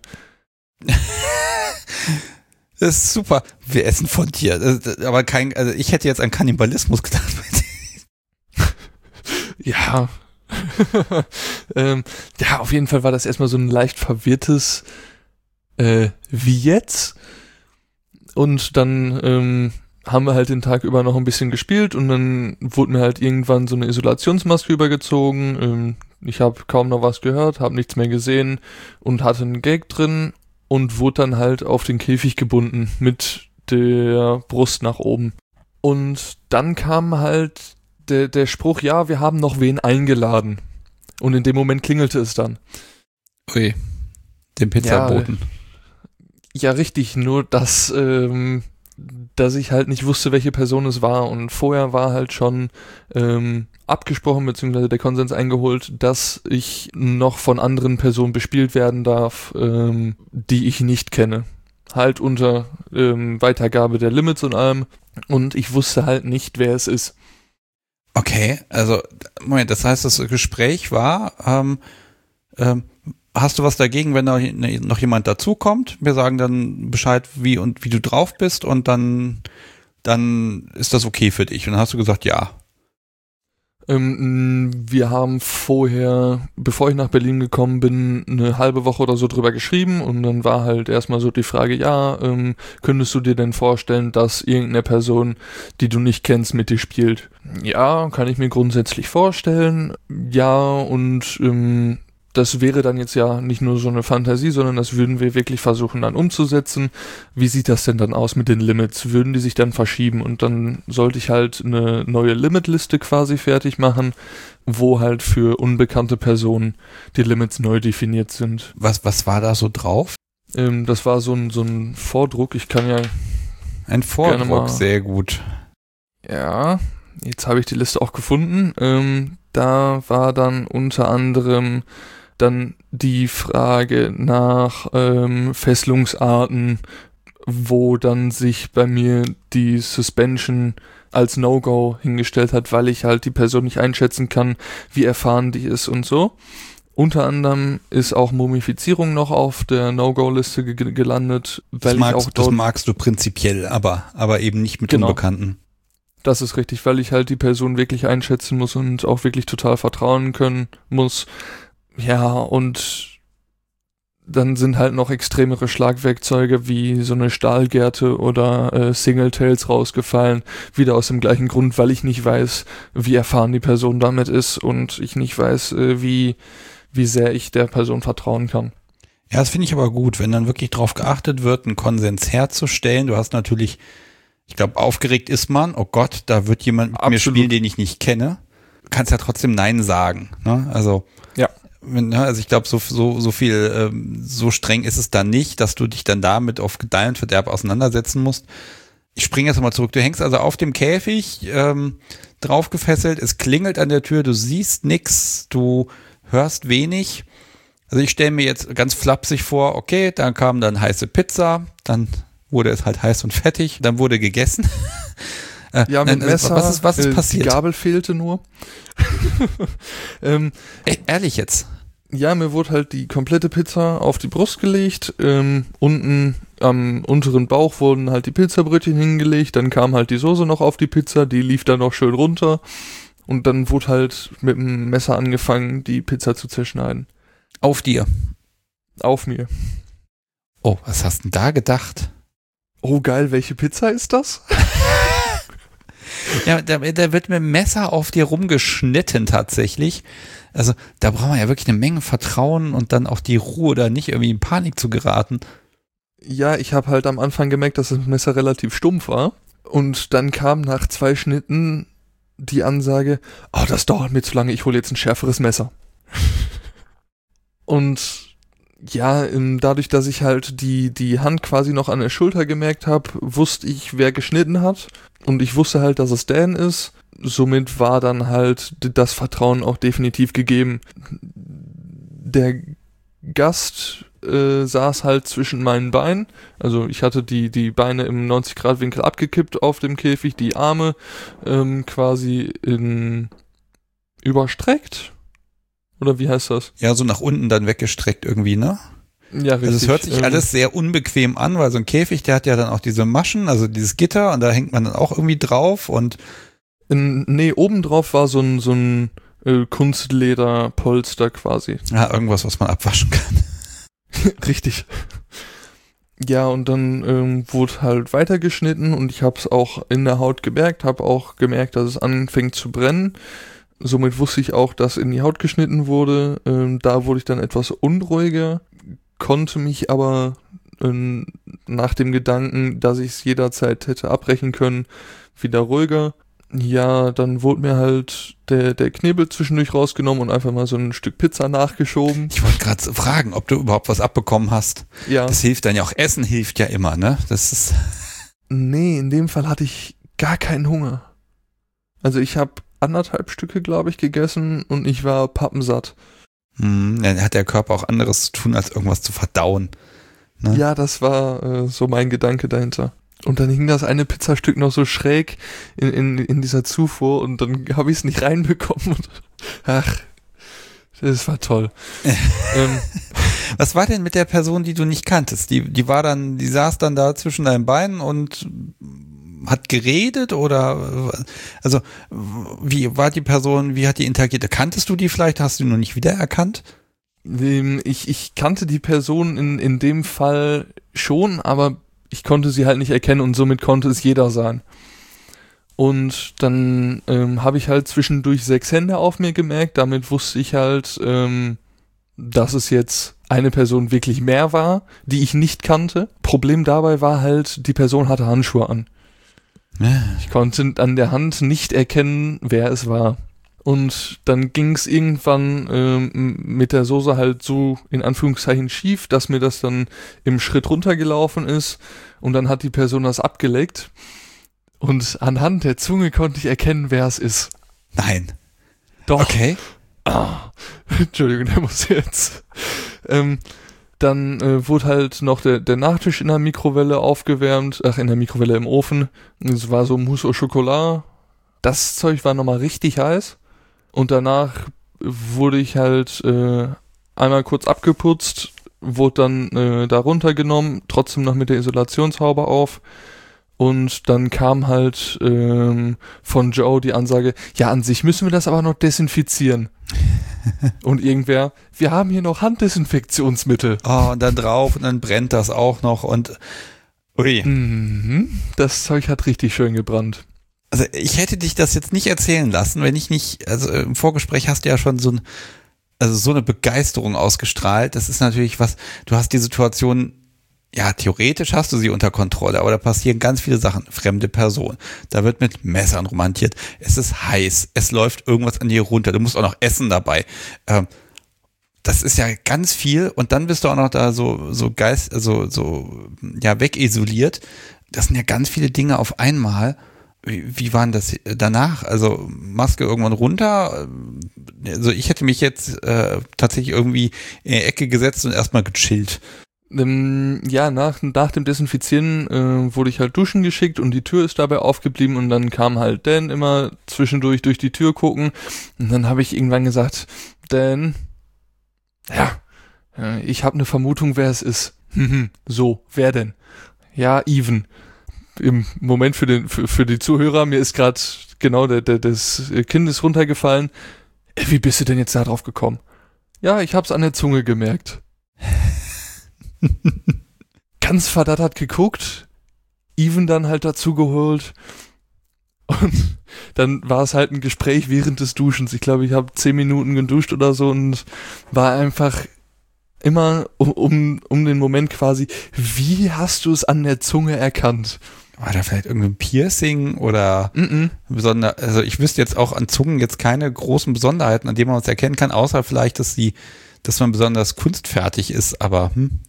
Das ist super. Wir essen von dir. Aber kein, also ich hätte jetzt an Kannibalismus gedacht. Ja. ähm, ja, auf jeden Fall war das erstmal so ein leicht verwirrtes äh, wie jetzt? Und dann ähm, haben wir halt den Tag über noch ein bisschen gespielt und dann wurde mir halt irgendwann so eine Isolationsmaske übergezogen. Ähm, ich habe kaum noch was gehört, habe nichts mehr gesehen und hatte einen Gag drin und wurde dann halt auf den Käfig gebunden mit der Brust nach oben. Und dann kam halt der, der Spruch, ja, wir haben noch wen eingeladen. Und in dem Moment klingelte es dann. Ui, den Pizzaboten. Ja, ja, richtig, nur dass, ähm, dass ich halt nicht wusste, welche Person es war. Und vorher war halt schon ähm, abgesprochen, beziehungsweise der Konsens eingeholt, dass ich noch von anderen Personen bespielt werden darf, ähm, die ich nicht kenne. Halt unter ähm, Weitergabe der Limits und allem. Und ich wusste halt nicht, wer es ist. Okay, also, Moment, das heißt, das Gespräch war, ähm, ähm, hast du was dagegen, wenn da noch jemand dazukommt? Wir sagen dann Bescheid, wie und wie du drauf bist und dann, dann ist das okay für dich. Und dann hast du gesagt, ja. Ähm, wir haben vorher, bevor ich nach Berlin gekommen bin, eine halbe Woche oder so drüber geschrieben und dann war halt erstmal so die Frage, ja, ähm, könntest du dir denn vorstellen, dass irgendeine Person, die du nicht kennst, mit dir spielt? Ja, kann ich mir grundsätzlich vorstellen. Ja, und ähm, das wäre dann jetzt ja nicht nur so eine Fantasie, sondern das würden wir wirklich versuchen dann umzusetzen. Wie sieht das denn dann aus mit den Limits? Würden die sich dann verschieben? Und dann sollte ich halt eine neue Limitliste quasi fertig machen, wo halt für unbekannte Personen die Limits neu definiert sind. Was, was war da so drauf? Ähm, das war so ein, so ein Vordruck. Ich kann ja... Ein Vordruck, sehr gut. Ja, jetzt habe ich die Liste auch gefunden. Ähm, da war dann unter anderem dann die Frage nach ähm, Fesselungsarten, wo dann sich bei mir die Suspension als No-Go hingestellt hat, weil ich halt die Person nicht einschätzen kann, wie erfahren die ist und so. Unter anderem ist auch Mumifizierung noch auf der No-Go-Liste ge- gelandet, weil das magst, ich auch dort... Das magst du prinzipiell, aber, aber eben nicht mit Genau. Unbekannten. Das ist richtig, weil ich halt die Person wirklich einschätzen muss und auch wirklich total vertrauen können muss. Ja, und dann sind halt noch extremere Schlagwerkzeuge wie so eine Stahlgerte oder äh, Singletails rausgefallen. Wieder aus dem gleichen Grund, weil ich nicht weiß, wie erfahren die Person damit ist und ich nicht weiß, äh, wie, wie sehr ich der Person vertrauen kann. Ja, das finde ich aber gut, wenn dann wirklich drauf geachtet wird, einen Konsens herzustellen. Du hast natürlich, ich glaube, aufgeregt ist man, oh Gott, da wird jemand mit Absolut. mir spielen, den ich nicht kenne. Du kannst ja trotzdem Nein sagen. Ne? Also, ja. Wenn, also ich glaube, so, so, so viel, ähm, so streng ist es dann nicht, dass du dich dann damit auf Gedeih und Verderb auseinandersetzen musst. Ich springe jetzt nochmal zurück. Du hängst also auf dem Käfig, ähm, drauf gefesselt, es klingelt an der Tür, du siehst nix, du hörst wenig. Also ich stelle mir jetzt ganz flapsig vor, okay, dann kam dann heiße Pizza, dann wurde es halt heiß und fettig, dann wurde gegessen. äh, Ja, mit nein, also Messer, was ist, was ist äh, passiert? Die Gabel fehlte nur. ähm, Ey, ehrlich jetzt? Ja, mir wurde halt die komplette Pizza auf die Brust gelegt. Ähm, unten am unteren Bauch wurden halt die Pizzabrötchen hingelegt. Dann kam halt die Soße noch auf die Pizza, die lief dann noch schön runter. Und dann wurde halt mit dem Messer angefangen, die Pizza zu zerschneiden. Auf dir? Auf mir. Oh, was hast du denn da gedacht? Oh geil, welche Pizza ist das? Ja, da, da wird mit dem Messer auf dir rumgeschnitten tatsächlich. Also da braucht man ja wirklich eine Menge Vertrauen und dann auch die Ruhe, da nicht irgendwie in Panik zu geraten. Ja, ich habe halt am Anfang gemerkt, dass das Messer relativ stumpf war. Und dann kam nach zwei Schnitten die Ansage, oh, das dauert mir zu lange, ich hole jetzt ein schärferes Messer. Und ja, dadurch, dass ich halt die, die Hand quasi noch an der Schulter gemerkt habe, wusste ich, wer geschnitten hat. Und ich wusste halt, dass es Dan ist. Somit war dann halt das Vertrauen auch definitiv gegeben. Der Gast äh, saß halt zwischen meinen Beinen. Also ich hatte die, die Beine im neunzig Grad Winkel abgekippt auf dem Käfig, die Arme ähm, quasi in überstreckt. Oder wie heißt das? Ja, so nach unten dann weggestreckt irgendwie, ne? Ja, richtig. Also es hört sich ähm, alles sehr unbequem an, weil so ein Käfig, der hat ja dann auch diese Maschen, also dieses Gitter und da hängt man dann auch irgendwie drauf und in, nee, obendrauf war so ein, so ein äh, Kunstlederpolster quasi. ja, irgendwas, was man abwaschen kann. Richtig. Ja, und dann ähm, wurde halt weitergeschnitten und ich habe es auch in der Haut gemerkt, habe auch gemerkt, dass es anfängt zu brennen. Somit wusste ich auch, dass in die Haut geschnitten wurde. Ähm, da wurde ich dann etwas unruhiger, konnte mich aber ähm, nach dem Gedanken, dass ich es jederzeit hätte abbrechen können, wieder ruhiger. Ja, dann wurde mir halt der, der Knebel zwischendurch rausgenommen und einfach mal so ein Stück Pizza nachgeschoben. Ich wollte gerade fragen, ob du überhaupt was abbekommen hast. Ja. Das hilft dann ja auch. Essen hilft ja immer, ne? Das ist. Nee, in dem Fall hatte ich gar keinen Hunger. Also ich habe anderthalb Stücke, glaube ich, gegessen und ich war pappensatt. Hm, dann hat der Körper auch anderes zu tun, als irgendwas zu verdauen. Ne? Ja, das war äh, so mein Gedanke dahinter. Und dann hing das eine Pizzastück noch so schräg in, in, in dieser Zufuhr und dann habe ich es nicht reinbekommen. Und, ach, das war toll. ähm, Was war denn mit der Person, die du nicht kanntest? Die, die war dann, die saß dann da zwischen deinen Beinen und hat geredet oder also wie war die Person, wie hat die interagiert? Kanntest du die vielleicht? Hast du die noch nicht wiedererkannt? Ich, ich kannte die Person in, in dem Fall schon, aber ich konnte sie halt nicht erkennen und somit konnte es jeder sein. Und dann ähm, habe ich halt zwischendurch sechs Hände auf mir gemerkt. Damit wusste ich halt, ähm, dass es jetzt eine Person wirklich mehr war, die ich nicht kannte. Problem dabei war halt, die Person hatte Handschuhe an. Ich konnte an der Hand nicht erkennen, wer es war. Und dann ging es irgendwann ähm, mit der Soße halt so in Anführungszeichen schief, dass mir das dann im Schritt runtergelaufen ist. Und dann hat die Person das abgeleckt. Und anhand der Zunge konnte ich erkennen, wer es ist. Nein. Doch. Okay. Ah, Entschuldigung, der muss jetzt. Ähm, dann äh, wurde halt noch der, der Nachtisch in der Mikrowelle aufgewärmt. Ach, in der Mikrowelle im Ofen. Es war so Mousse au Chocolat. Das Zeug war nochmal richtig heiß. Und danach wurde ich halt äh, einmal kurz abgeputzt, wurde dann äh, da runtergenommen, trotzdem noch mit der Isolationshaube auf. Und dann kam halt ähm, von Joe die Ansage, ja, an sich müssen wir das aber noch desinfizieren. Und irgendwer, wir haben hier noch Handdesinfektionsmittel. Oh, und dann drauf und dann brennt das auch noch und ui. Mhm, das Zeug hat richtig schön gebrannt. Also ich hätte dich das jetzt nicht erzählen lassen, wenn ich nicht, also im Vorgespräch hast du ja schon so ein, also so eine Begeisterung ausgestrahlt. Das ist natürlich was, du hast die Situation, ja, theoretisch hast du sie unter Kontrolle, aber da passieren ganz viele Sachen. Fremde Person, da wird mit Messern romantiert, es ist heiß, es läuft irgendwas an dir runter, du musst auch noch essen dabei. Ähm, das ist ja ganz viel und dann bist du auch noch da so, so geist, also so, ja, wegisoliert. Das sind ja ganz viele Dinge auf einmal. Wie, wie waren das danach? Also Maske irgendwann runter? Also ich hätte mich jetzt äh, tatsächlich irgendwie in die Ecke gesetzt und erstmal gechillt. Ähm, ja, nach, nach dem Desinfizieren äh, wurde ich halt duschen geschickt und die Tür ist dabei aufgeblieben und dann kam halt Dan immer zwischendurch durch die Tür gucken und dann habe ich irgendwann gesagt, Dan, ja, äh, ich habe eine Vermutung, wer es ist. So, wer denn? Ja, Even. Im Moment für den für, für die Zuhörer, mir ist gerade genau der, der das Kind ist runtergefallen. Äh, wie bist du denn jetzt da drauf gekommen? Ja, ich hab's an der Zunge gemerkt. Ganz verdattert geguckt, Even dann halt dazu geholt und dann war es halt ein Gespräch während des Duschens. Ich glaube, ich habe zehn Minuten geduscht oder so und war einfach immer um, um, um den Moment quasi, wie hast du es an der Zunge erkannt? War da vielleicht irgendein Piercing oder Mm-mm. besonder, also ich wüsste jetzt auch an Zungen jetzt keine großen Besonderheiten, an denen man uns erkennen kann, außer vielleicht, dass sie, dass man besonders kunstfertig ist, aber hm.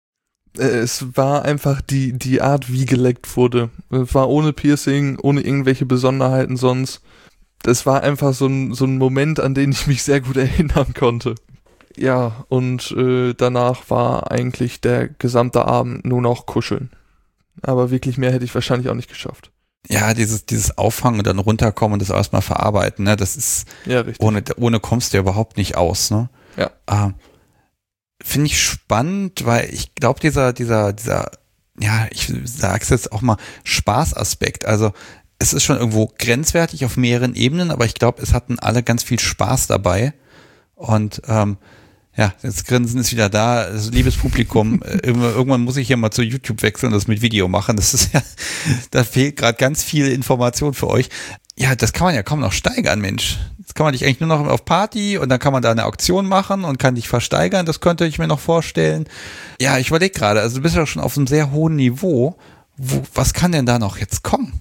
Es war einfach die, die Art, wie geleckt wurde. Es war ohne Piercing, ohne irgendwelche Besonderheiten sonst. Das war einfach so ein, so ein Moment, an den ich mich sehr gut erinnern konnte. Ja, und äh, danach war eigentlich der gesamte Abend nur noch kuscheln. Aber wirklich mehr hätte ich wahrscheinlich auch nicht geschafft. Ja, dieses, dieses Auffangen und dann runterkommen und das erstmal verarbeiten, ne, das ist, ja, richtig. Ohne, ohne kommst du ja überhaupt nicht aus, ne? Ja. Ähm, Finde ich spannend, weil ich glaube, dieser, dieser, dieser, ja, ich sag's jetzt auch mal, Spaßaspekt, also es ist schon irgendwo grenzwertig auf mehreren Ebenen, aber ich glaube, es hatten alle ganz viel Spaß dabei und ähm, ja, das Grinsen ist wieder da. Also, liebes Publikum, irgendwann muss ich hier mal zu YouTube wechseln und das mit Video machen. Das ist ja, da fehlt gerade ganz viel Information für euch. Ja, das kann man ja kaum noch steigern, Mensch. Jetzt kann man dich eigentlich nur noch auf Party und dann kann man da eine Auktion machen und kann dich versteigern. Das könnte ich mir noch vorstellen. Ja, ich überlege gerade, also du bist ja schon auf einem sehr hohen Niveau. Wo, was kann denn da noch jetzt kommen?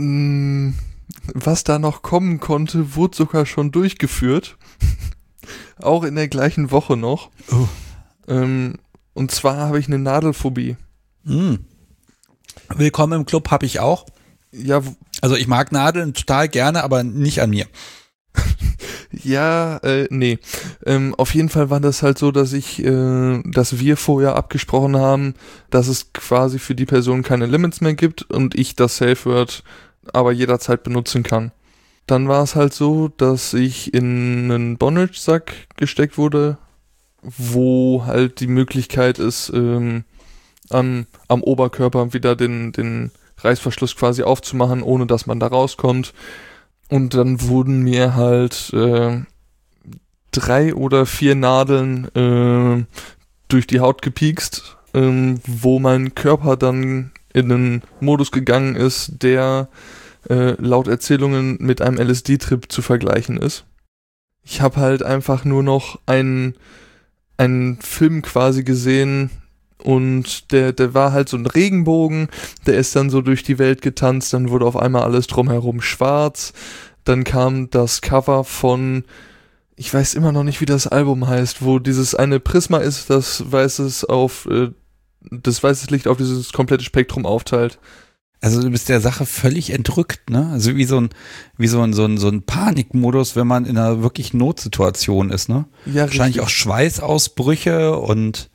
Was da noch kommen konnte, wurde sogar schon durchgeführt. Auch in der gleichen Woche noch. Oh. Ähm, und zwar habe ich eine Nadelphobie. Mm. Willkommen im Club habe ich auch. Ja, w- Also ich mag Nadeln total gerne, aber nicht an mir. ja, äh, nee. Ähm, auf jeden Fall war das halt so, dass ich, äh, dass wir vorher abgesprochen haben, dass es quasi für die Person keine Limits mehr gibt und ich das Safe Word aber jederzeit benutzen kann. Dann war es halt so, dass ich in einen Bondage-Sack gesteckt wurde, wo halt die Möglichkeit ist, ähm, am, am Oberkörper wieder den, den Reißverschluss quasi aufzumachen, ohne dass man da rauskommt. Und dann wurden mir halt äh, drei oder vier Nadeln äh, durch die Haut gepiekst, äh, wo mein Körper dann in einen Modus gegangen ist, der äh, laut Erzählungen mit einem L S D-Trip zu vergleichen ist. Ich habe halt einfach nur noch einen, einen Film quasi gesehen und der, der war halt so ein Regenbogen, der ist dann so durch die Welt getanzt, dann wurde auf einmal alles drumherum schwarz, dann kam das Cover von, ich weiß immer noch nicht, wie das Album heißt, wo dieses eine Prisma ist, das weißes auf, äh, das weißes Licht auf dieses komplette Spektrum aufteilt. Also du bist der Sache völlig entrückt, ne? Also wie so ein, wie so ein, so ein, so ein Panikmodus, wenn man in einer wirklich Notsituation ist, ne? Ja, wahrscheinlich richtig. auch Schweißausbrüche und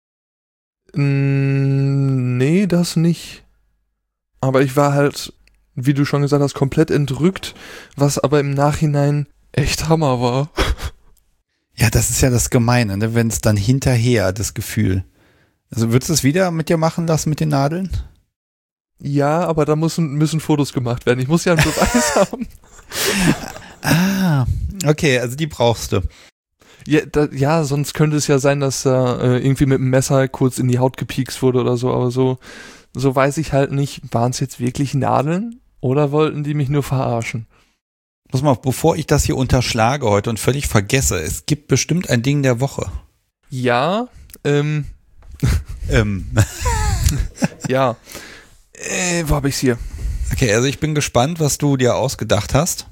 Mm, nee, das nicht. Aber ich war halt, wie du schon gesagt hast, komplett entrückt, was aber im Nachhinein echt Hammer war. ja, das ist ja das Gemeine, ne? Wenn es dann hinterher das Gefühl. Also würdest du es wieder mit dir machen lassen mit den Nadeln? Ja, aber da müssen, müssen Fotos gemacht werden. Ich muss ja einen Beweis haben. Ah, okay, also die brauchst du. Ja, da, ja, sonst könnte es ja sein, dass da äh, irgendwie mit dem Messer kurz in die Haut gepiekst wurde oder so, aber so, so weiß ich halt nicht, waren es jetzt wirklich Nadeln oder wollten die mich nur verarschen? Pass mal, bevor ich das hier unterschlage heute und völlig vergesse, es gibt bestimmt ein Ding der Woche. Ja, ähm, ähm. ja. Äh, wo habe ich's hier? Okay, also ich bin gespannt, was du dir ausgedacht hast.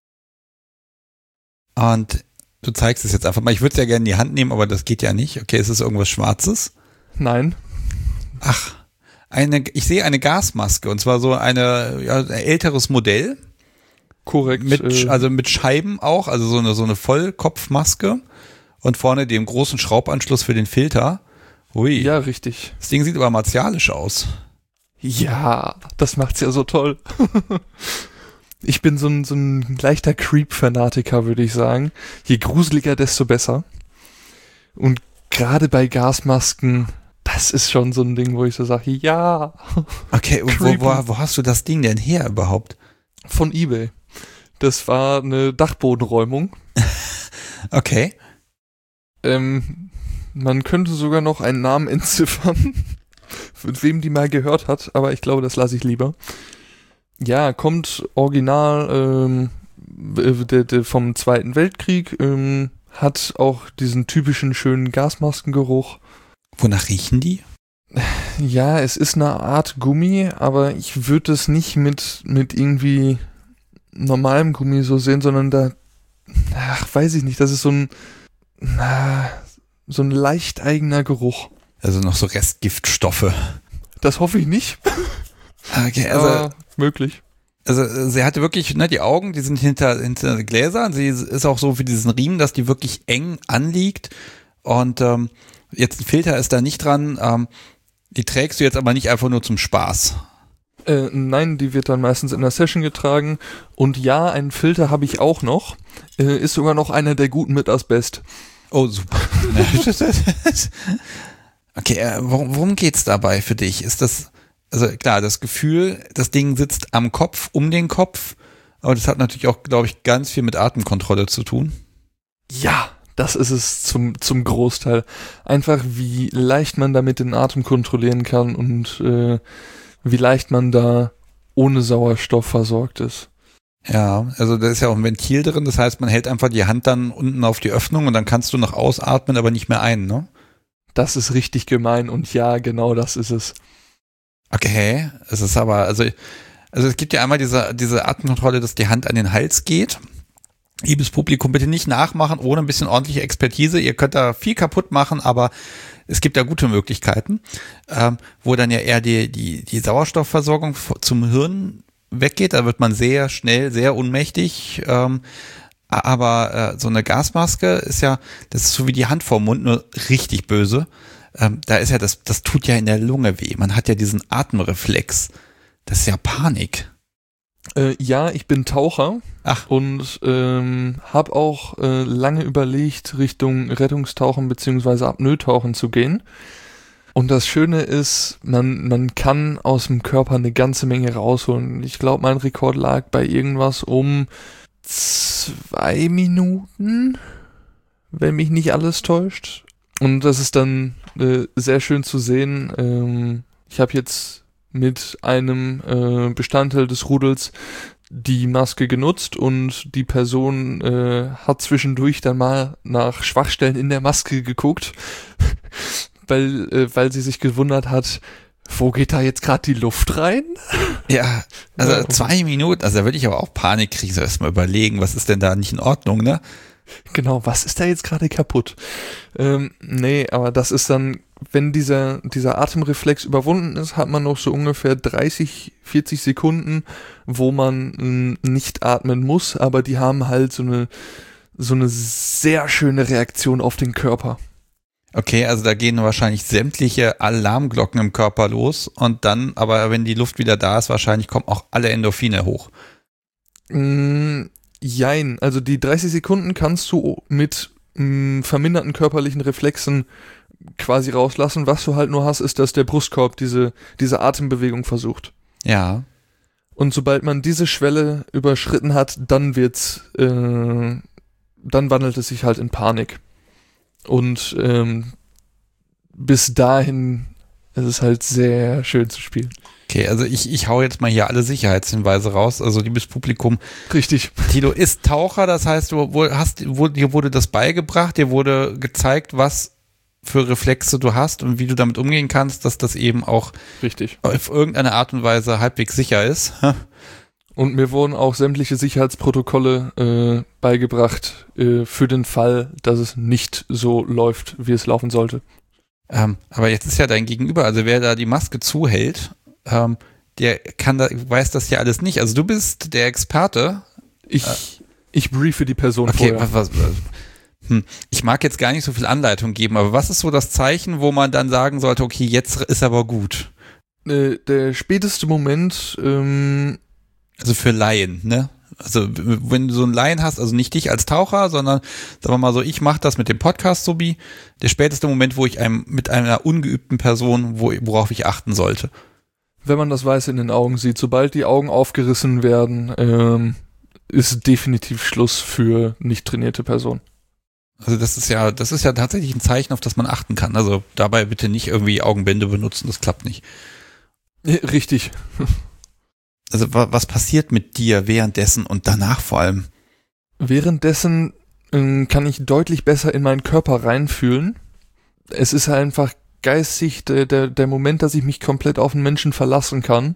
Und du zeigst es jetzt einfach mal. Ich würde es ja gerne in die Hand nehmen, aber das geht ja nicht. Okay, ist es irgendwas Schwarzes? Nein. Ach, eine, ich sehe eine Gasmaske und zwar so eine, ja, ein älteres Modell. Korrekt. Mit, äh, also mit Scheiben auch, also so eine, so eine Vollkopfmaske und vorne dem großen Schraubanschluss für den Filter. Hui. Ja, richtig. Das Ding sieht aber martialisch aus. Ja, das macht's ja so toll. Ich bin so ein, so ein leichter Creep-Fanatiker, würde ich sagen. Je gruseliger, desto besser. Und gerade bei Gasmasken, das ist schon so ein Ding, wo ich so sage, ja. Okay, und wo, wo, wo hast du das Ding denn her überhaupt? Von eBay. Das war eine Dachbodenräumung. Okay. Ähm, man könnte sogar noch einen Namen entziffern, mit wem die mal gehört hat, aber ich glaube, das lasse ich lieber. Ja, kommt original ähm, de, de, vom Zweiten Weltkrieg, ähm, hat auch diesen typischen schönen Gasmaskengeruch. Wonach riechen die? Ja, es ist eine Art Gummi, aber ich würde es nicht mit, mit irgendwie normalem Gummi so sehen, sondern da, ach, weiß ich nicht, das ist so ein, na, so ein leicht eigener Geruch. Also noch so Restgiftstoffe. Das hoffe ich nicht. Okay, also, aber möglich. Also sie hatte wirklich, ne, die Augen, die sind hinter, hinter Gläsern. Sie ist auch so für diesen Riemen, dass die wirklich eng anliegt. Und ähm, jetzt ein Filter ist da nicht dran. Ähm, die trägst du jetzt aber nicht einfach nur zum Spaß. Äh, nein, die wird dann meistens in der Session getragen. Und ja, einen Filter habe ich auch noch. Äh, ist sogar noch einer der guten mit Asbest. Oh, super. Okay, äh, worum, worum geht's dabei für dich? Ist das, also klar, das Gefühl, das Ding sitzt am Kopf, um den Kopf, aber das hat natürlich auch, glaube ich, ganz viel mit Atemkontrolle zu tun. Ja, das ist es zum, zum Großteil. Einfach, wie leicht man damit den Atem kontrollieren kann und äh, wie leicht man da ohne Sauerstoff versorgt ist. Ja, also da ist ja auch ein Ventil drin, das heißt, man hält einfach die Hand dann unten auf die Öffnung und dann kannst du noch ausatmen, aber nicht mehr ein, ne? Das ist richtig gemein und ja, genau das ist es. Okay, es ist aber, also, also es gibt ja einmal diese, diese Atemkontrolle, dass die Hand an den Hals geht. Liebes Publikum, bitte nicht nachmachen, ohne ein bisschen ordentliche Expertise. Ihr könnt da viel kaputt machen, aber es gibt da gute Möglichkeiten, ähm, wo dann ja eher die, die, die Sauerstoffversorgung zum Hirn weggeht. Da wird man sehr schnell, sehr ohnmächtig. Ähm, aber äh, so eine Gasmaske ist ja, das ist so wie die Hand vorm Mund, nur richtig böse. Ähm, da ist ja, das, das tut ja in der Lunge weh. Man hat ja diesen Atemreflex. Das ist ja Panik. Äh, ja, ich bin Taucher. Ach. Und ähm, habe auch äh, lange überlegt, Richtung Rettungstauchen beziehungsweise Apnoe-Tauchen zu gehen. Und das Schöne ist, man, man kann aus dem Körper eine ganze Menge rausholen. Ich glaube, mein Rekord lag bei irgendwas um zwei Minuten, wenn mich nicht alles täuscht. Und das ist dann äh, sehr schön zu sehen. Ähm, ich habe jetzt mit einem äh, Bestandteil des Rudels die Maske genutzt und die Person äh, hat zwischendurch dann mal nach Schwachstellen in der Maske geguckt, weil, äh, weil sie sich gewundert hat, wo geht da jetzt gerade die Luft rein? Ja, also ja. zwei Minuten, also da würde ich aber auch Panik kriegen, so erstmal überlegen, was ist denn da nicht in Ordnung, ne? Genau, was ist da jetzt gerade kaputt? Ähm, nee, aber das ist dann, wenn dieser, dieser Atemreflex überwunden ist, hat man noch so ungefähr dreißig, vierzig Sekunden, wo man äh, nicht atmen muss, aber die haben halt so eine, so eine sehr schöne Reaktion auf den Körper. Okay, also da gehen wahrscheinlich sämtliche Alarmglocken im Körper los und dann, aber wenn die Luft wieder da ist, wahrscheinlich kommen auch alle Endorphine hoch. Mm, jein, also die dreißig Sekunden kannst du mit mm, verminderten körperlichen Reflexen quasi rauslassen. Was du halt nur hast, ist, dass der Brustkorb diese, diese Atembewegung versucht. Ja. Und sobald man diese Schwelle überschritten hat, dann wird's, äh, dann wandelt es sich halt in Panik. Und ähm, bis dahin ist es halt sehr schön zu spielen. Okay, also ich, ich hau jetzt mal hier alle Sicherheitshinweise raus. Also liebes Publikum. Richtig. Tilo ist Taucher, das heißt, du wo, hast, wo, dir wurde das beigebracht, dir wurde gezeigt, was für Reflexe du hast und wie du damit umgehen kannst, dass das eben auch Richtig. auf irgendeine Art und Weise halbwegs sicher ist. Und mir wurden auch sämtliche Sicherheitsprotokolle äh, beigebracht äh, für den Fall, dass es nicht so läuft, wie es laufen sollte. Ähm, aber jetzt ist ja dein Gegenüber, also wer da die Maske zuhält, ähm, der kann da, weiß das ja alles nicht. Also du bist der Experte. Ich, äh, ich briefe die Person okay, vorher. Was, was, hm, ich mag jetzt gar nicht so viel Anleitung geben, aber was ist so das Zeichen, wo man dann sagen sollte, okay, jetzt ist aber gut? Äh, der späteste Moment, ähm, also für Laien, ne? Also wenn du so einen Laien hast, also nicht dich als Taucher, sondern sagen wir mal so, ich mache das mit dem Podcast so wie der späteste Moment, wo ich einem mit einer ungeübten Person, wo, worauf ich achten sollte. Wenn man das Weiße in den Augen sieht, sobald die Augen aufgerissen werden, ähm, ist definitiv Schluss für nicht trainierte Personen. Also das ist ja, das ist ja tatsächlich ein Zeichen, auf das man achten kann. Also dabei bitte nicht irgendwie Augenbände benutzen, das klappt nicht. Richtig. Also was passiert mit dir währenddessen und danach vor allem? Währenddessen ähm, kann ich deutlich besser in meinen Körper reinfühlen. Es ist halt einfach geistig der, der, der Moment, dass ich mich komplett auf einen Menschen verlassen kann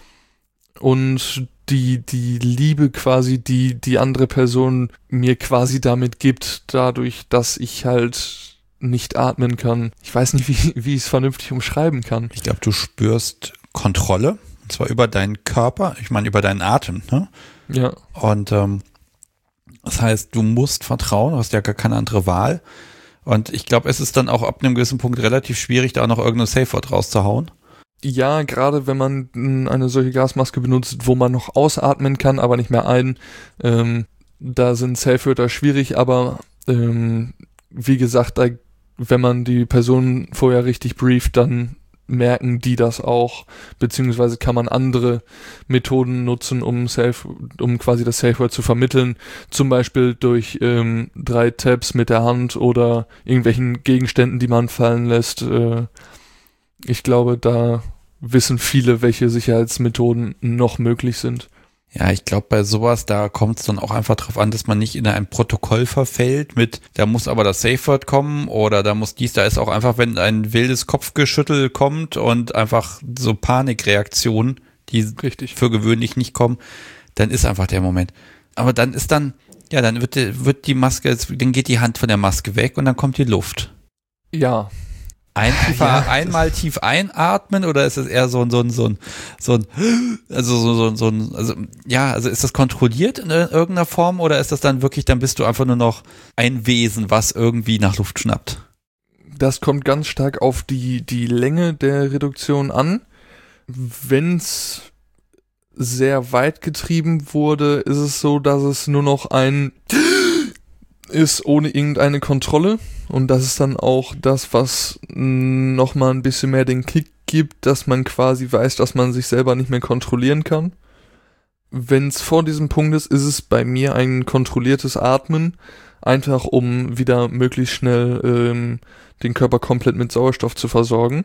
und die, die Liebe quasi, die die andere Person mir quasi damit gibt, dadurch, dass ich halt nicht atmen kann. Ich weiß nicht, wie, wie ich es vernünftig umschreiben kann. Ich glaube, du spürst Kontrolle. Und zwar über deinen Körper, ich meine über deinen Atem, ne? Ja. Und ähm, das heißt, du musst vertrauen, du hast ja gar keine andere Wahl. Und ich glaube, es ist dann auch ab einem gewissen Punkt relativ schwierig, da auch noch irgendeine Safe-Word rauszuhauen. Ja, gerade wenn man mh, eine solche Gasmaske benutzt, wo man noch ausatmen kann, aber nicht mehr ein, ähm, da sind Safe-Wörter schwierig, aber ähm, wie gesagt, da, wenn man die Person vorher richtig brieft, dann merken die das auch, beziehungsweise kann man andere Methoden nutzen, um Safe, um quasi das Safe Word zu vermitteln, zum Beispiel durch ähm, drei Tabs mit der Hand oder irgendwelchen Gegenständen, die man fallen lässt. Äh, ich glaube, da wissen viele, welche Sicherheitsmethoden noch möglich sind. Ja, ich glaube, bei sowas, da kommt es dann auch einfach drauf an, dass man nicht in ein Protokoll verfällt mit, da muss aber das Safe-Word kommen oder da muss dies, da ist auch einfach, wenn ein wildes Kopfgeschüttel kommt und einfach so Panikreaktionen, die Richtig. für gewöhnlich nicht kommen, dann ist einfach der Moment. Aber dann ist dann, ja, dann wird die, wird die Maske, dann geht die Hand von der Maske weg und dann kommt die Luft. Ja. Ein tiefer, ja, einmal tief einatmen oder ist es eher so ein, so ein, so ein, so ein, also so, so, so ein, also, ja, also ist das kontrolliert in irgendeiner Form oder ist das dann wirklich, dann bist du einfach nur noch ein Wesen, was irgendwie nach Luft schnappt? Das kommt ganz stark auf die, die Länge der Reduktion an. Wenn's sehr weit getrieben wurde, ist es so, dass es nur noch ein ist ohne irgendeine Kontrolle und das ist dann auch das, was nochmal ein bisschen mehr den Kick gibt, dass man quasi weiß, dass man sich selber nicht mehr kontrollieren kann. Wenn es vor diesem Punkt ist, ist es bei mir ein kontrolliertes Atmen, einfach um wieder möglichst schnell ähm, den Körper komplett mit Sauerstoff zu versorgen.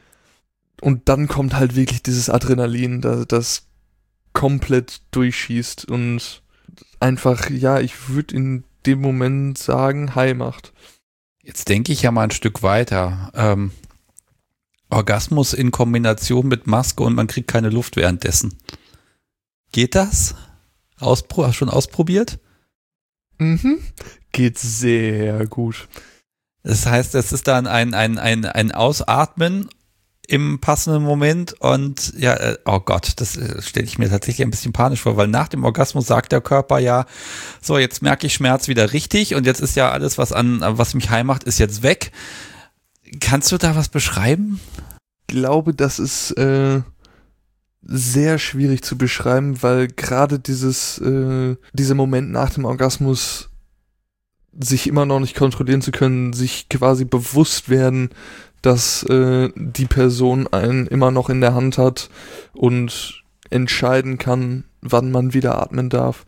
Und dann kommt halt wirklich dieses Adrenalin, das, das komplett durchschießt und einfach, ja, ich würde in dem Moment sagen, High macht. Jetzt denke ich ja mal ein Stück weiter. Ähm, Orgasmus in Kombination mit Maske und man kriegt keine Luft währenddessen. Geht das? Auspro- schon ausprobiert? Mhm. Geht sehr gut. Das heißt, es ist dann ein, ein, ein, ein Ausatmen im passenden Moment und ja, äh, oh Gott, das äh, stelle ich mir tatsächlich ein bisschen panisch vor, weil nach dem Orgasmus sagt der Körper ja, so jetzt merke ich Schmerz wieder richtig und jetzt ist ja alles, was an, was mich heim macht, ist jetzt weg. Kannst du da was beschreiben? Ich glaube, das ist äh, sehr schwierig zu beschreiben, weil gerade dieses, äh, dieser Moment nach dem Orgasmus sich immer noch nicht kontrollieren zu können, sich quasi bewusst werden, dass äh, die Person einen immer noch in der Hand hat und entscheiden kann, wann man wieder atmen darf.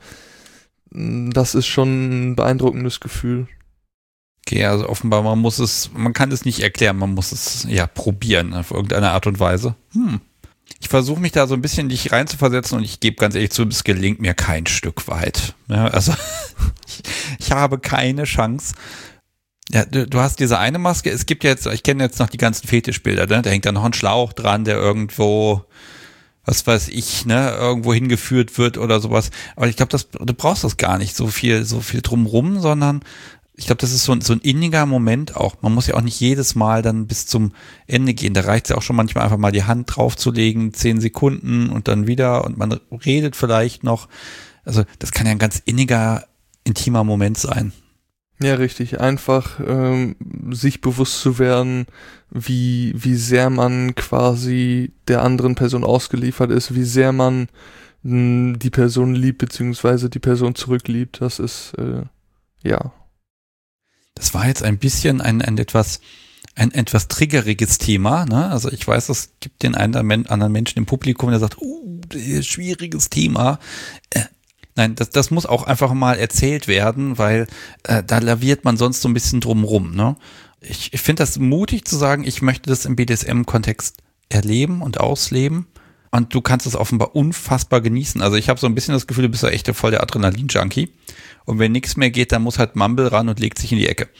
Das ist schon ein beeindruckendes Gefühl. Okay, also offenbar, man muss es, man kann es nicht erklären, man muss es ja probieren auf irgendeine Art und Weise. Hm. Ich versuche mich da so ein bisschen in dich reinzuversetzen und ich gebe ganz ehrlich zu, es gelingt mir kein Stück weit. Ja, also ich, ich habe keine Chance. Ja, du, du hast diese eine Maske, es gibt ja jetzt, ich kenne jetzt noch die ganzen Fetischbilder, ne? Da hängt da noch ein Schlauch dran, der irgendwo, was weiß ich, ne, irgendwo hingeführt wird oder sowas. Aber ich glaube, das, du brauchst das gar nicht so viel, so viel drumrum, sondern ich glaube, das ist so ein, so ein inniger Moment auch. Man muss ja auch nicht jedes Mal dann bis zum Ende gehen. Da reicht es ja auch schon manchmal einfach mal die Hand draufzulegen, zehn Sekunden und dann wieder und man redet vielleicht noch. Also das kann ja ein ganz inniger, intimer Moment sein. Ja, richtig. Einfach ähm, sich bewusst zu werden, wie, wie sehr man quasi der anderen Person ausgeliefert ist, wie sehr man mh, die Person liebt, beziehungsweise die Person zurückliebt. Das ist, äh, ja. Das war jetzt ein bisschen ein, ein etwas ein etwas triggeriges Thema, ne? Also ich weiß, es gibt den einen anderen Menschen im Publikum, der sagt, uh, schwieriges Thema. Äh, nein, das, das muss auch einfach mal erzählt werden, weil äh, da laviert man sonst so ein bisschen drumrum, ne? Ich, ich finde das mutig zu sagen, ich möchte das im B D S M-Kontext erleben und ausleben. Und du kannst es offenbar unfassbar genießen. Also ich habe so ein bisschen das Gefühl, du bist ja echt voll der Adrenalin-Junkie. Und wenn nichts mehr geht, dann muss halt Mumble ran und legt sich in die Ecke.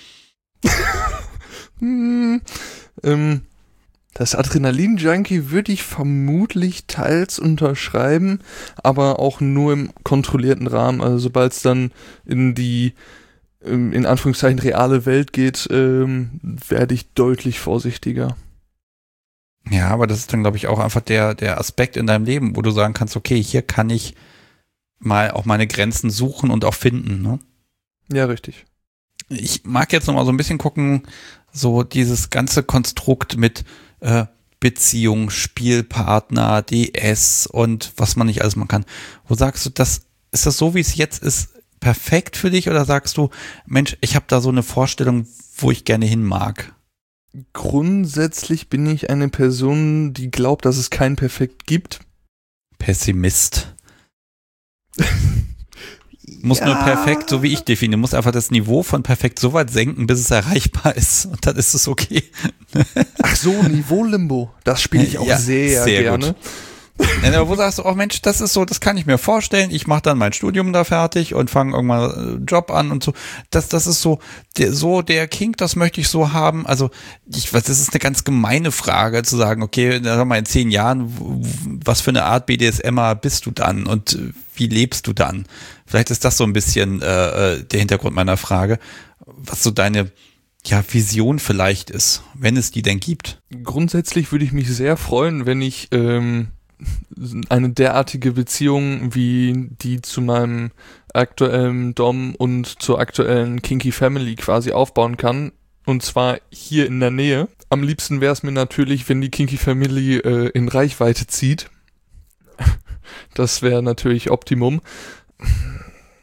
hm, ähm, das Adrenalin-Junkie würde ich vermutlich teils unterschreiben, aber auch nur im kontrollierten Rahmen. Also sobald es dann in die, in Anführungszeichen, reale Welt geht, ähm, werde ich deutlich vorsichtiger. Ja, aber das ist dann, glaube ich, auch einfach der, der Aspekt in deinem Leben, wo du sagen kannst, okay, hier kann ich mal auch meine Grenzen suchen und auch finden, ne? Ja, richtig. Ich mag jetzt noch mal so ein bisschen gucken, so dieses ganze Konstrukt mit äh, Beziehung, Spielpartner, D S und was man nicht alles machen kann. Wo sagst du, das ist das so, wie es jetzt ist, perfekt für dich oder sagst du, Mensch, ich habe da so eine Vorstellung, wo ich gerne hin mag? Grundsätzlich bin ich eine Person, die glaubt, dass es kein Perfekt gibt. Pessimist. Muss ja. nur perfekt, so wie ich definiere, muss einfach das Niveau von perfekt so weit senken, bis es erreichbar ist und dann ist es okay. Ach so, Niveau-Limbo, das spiele ich auch ja, sehr, sehr gerne. Gut. Ja, aber wo sagst du, oh Mensch, das ist so, das kann ich mir vorstellen, ich mache dann mein Studium da fertig und fange irgendwann einen Job an und so. Das, das ist so der, so der Kink, das möchte ich so haben. Also ich weiß, das ist eine ganz gemeine Frage zu sagen, okay, sag mal in zehn Jahren, was für eine Art B D S M er bist du dann und wie lebst du dann? Vielleicht ist das so ein bisschen äh, der Hintergrund meiner Frage, was so deine ja, Vision vielleicht ist, wenn es die denn gibt. Grundsätzlich würde ich mich sehr freuen, wenn ich ähm eine derartige Beziehung wie die zu meinem aktuellen Dom und zur aktuellen Kinky Family quasi aufbauen kann. Und zwar hier in der Nähe. Am liebsten wäre es mir natürlich, wenn die Kinky Family äh, in Reichweite zieht. Das wäre natürlich Optimum.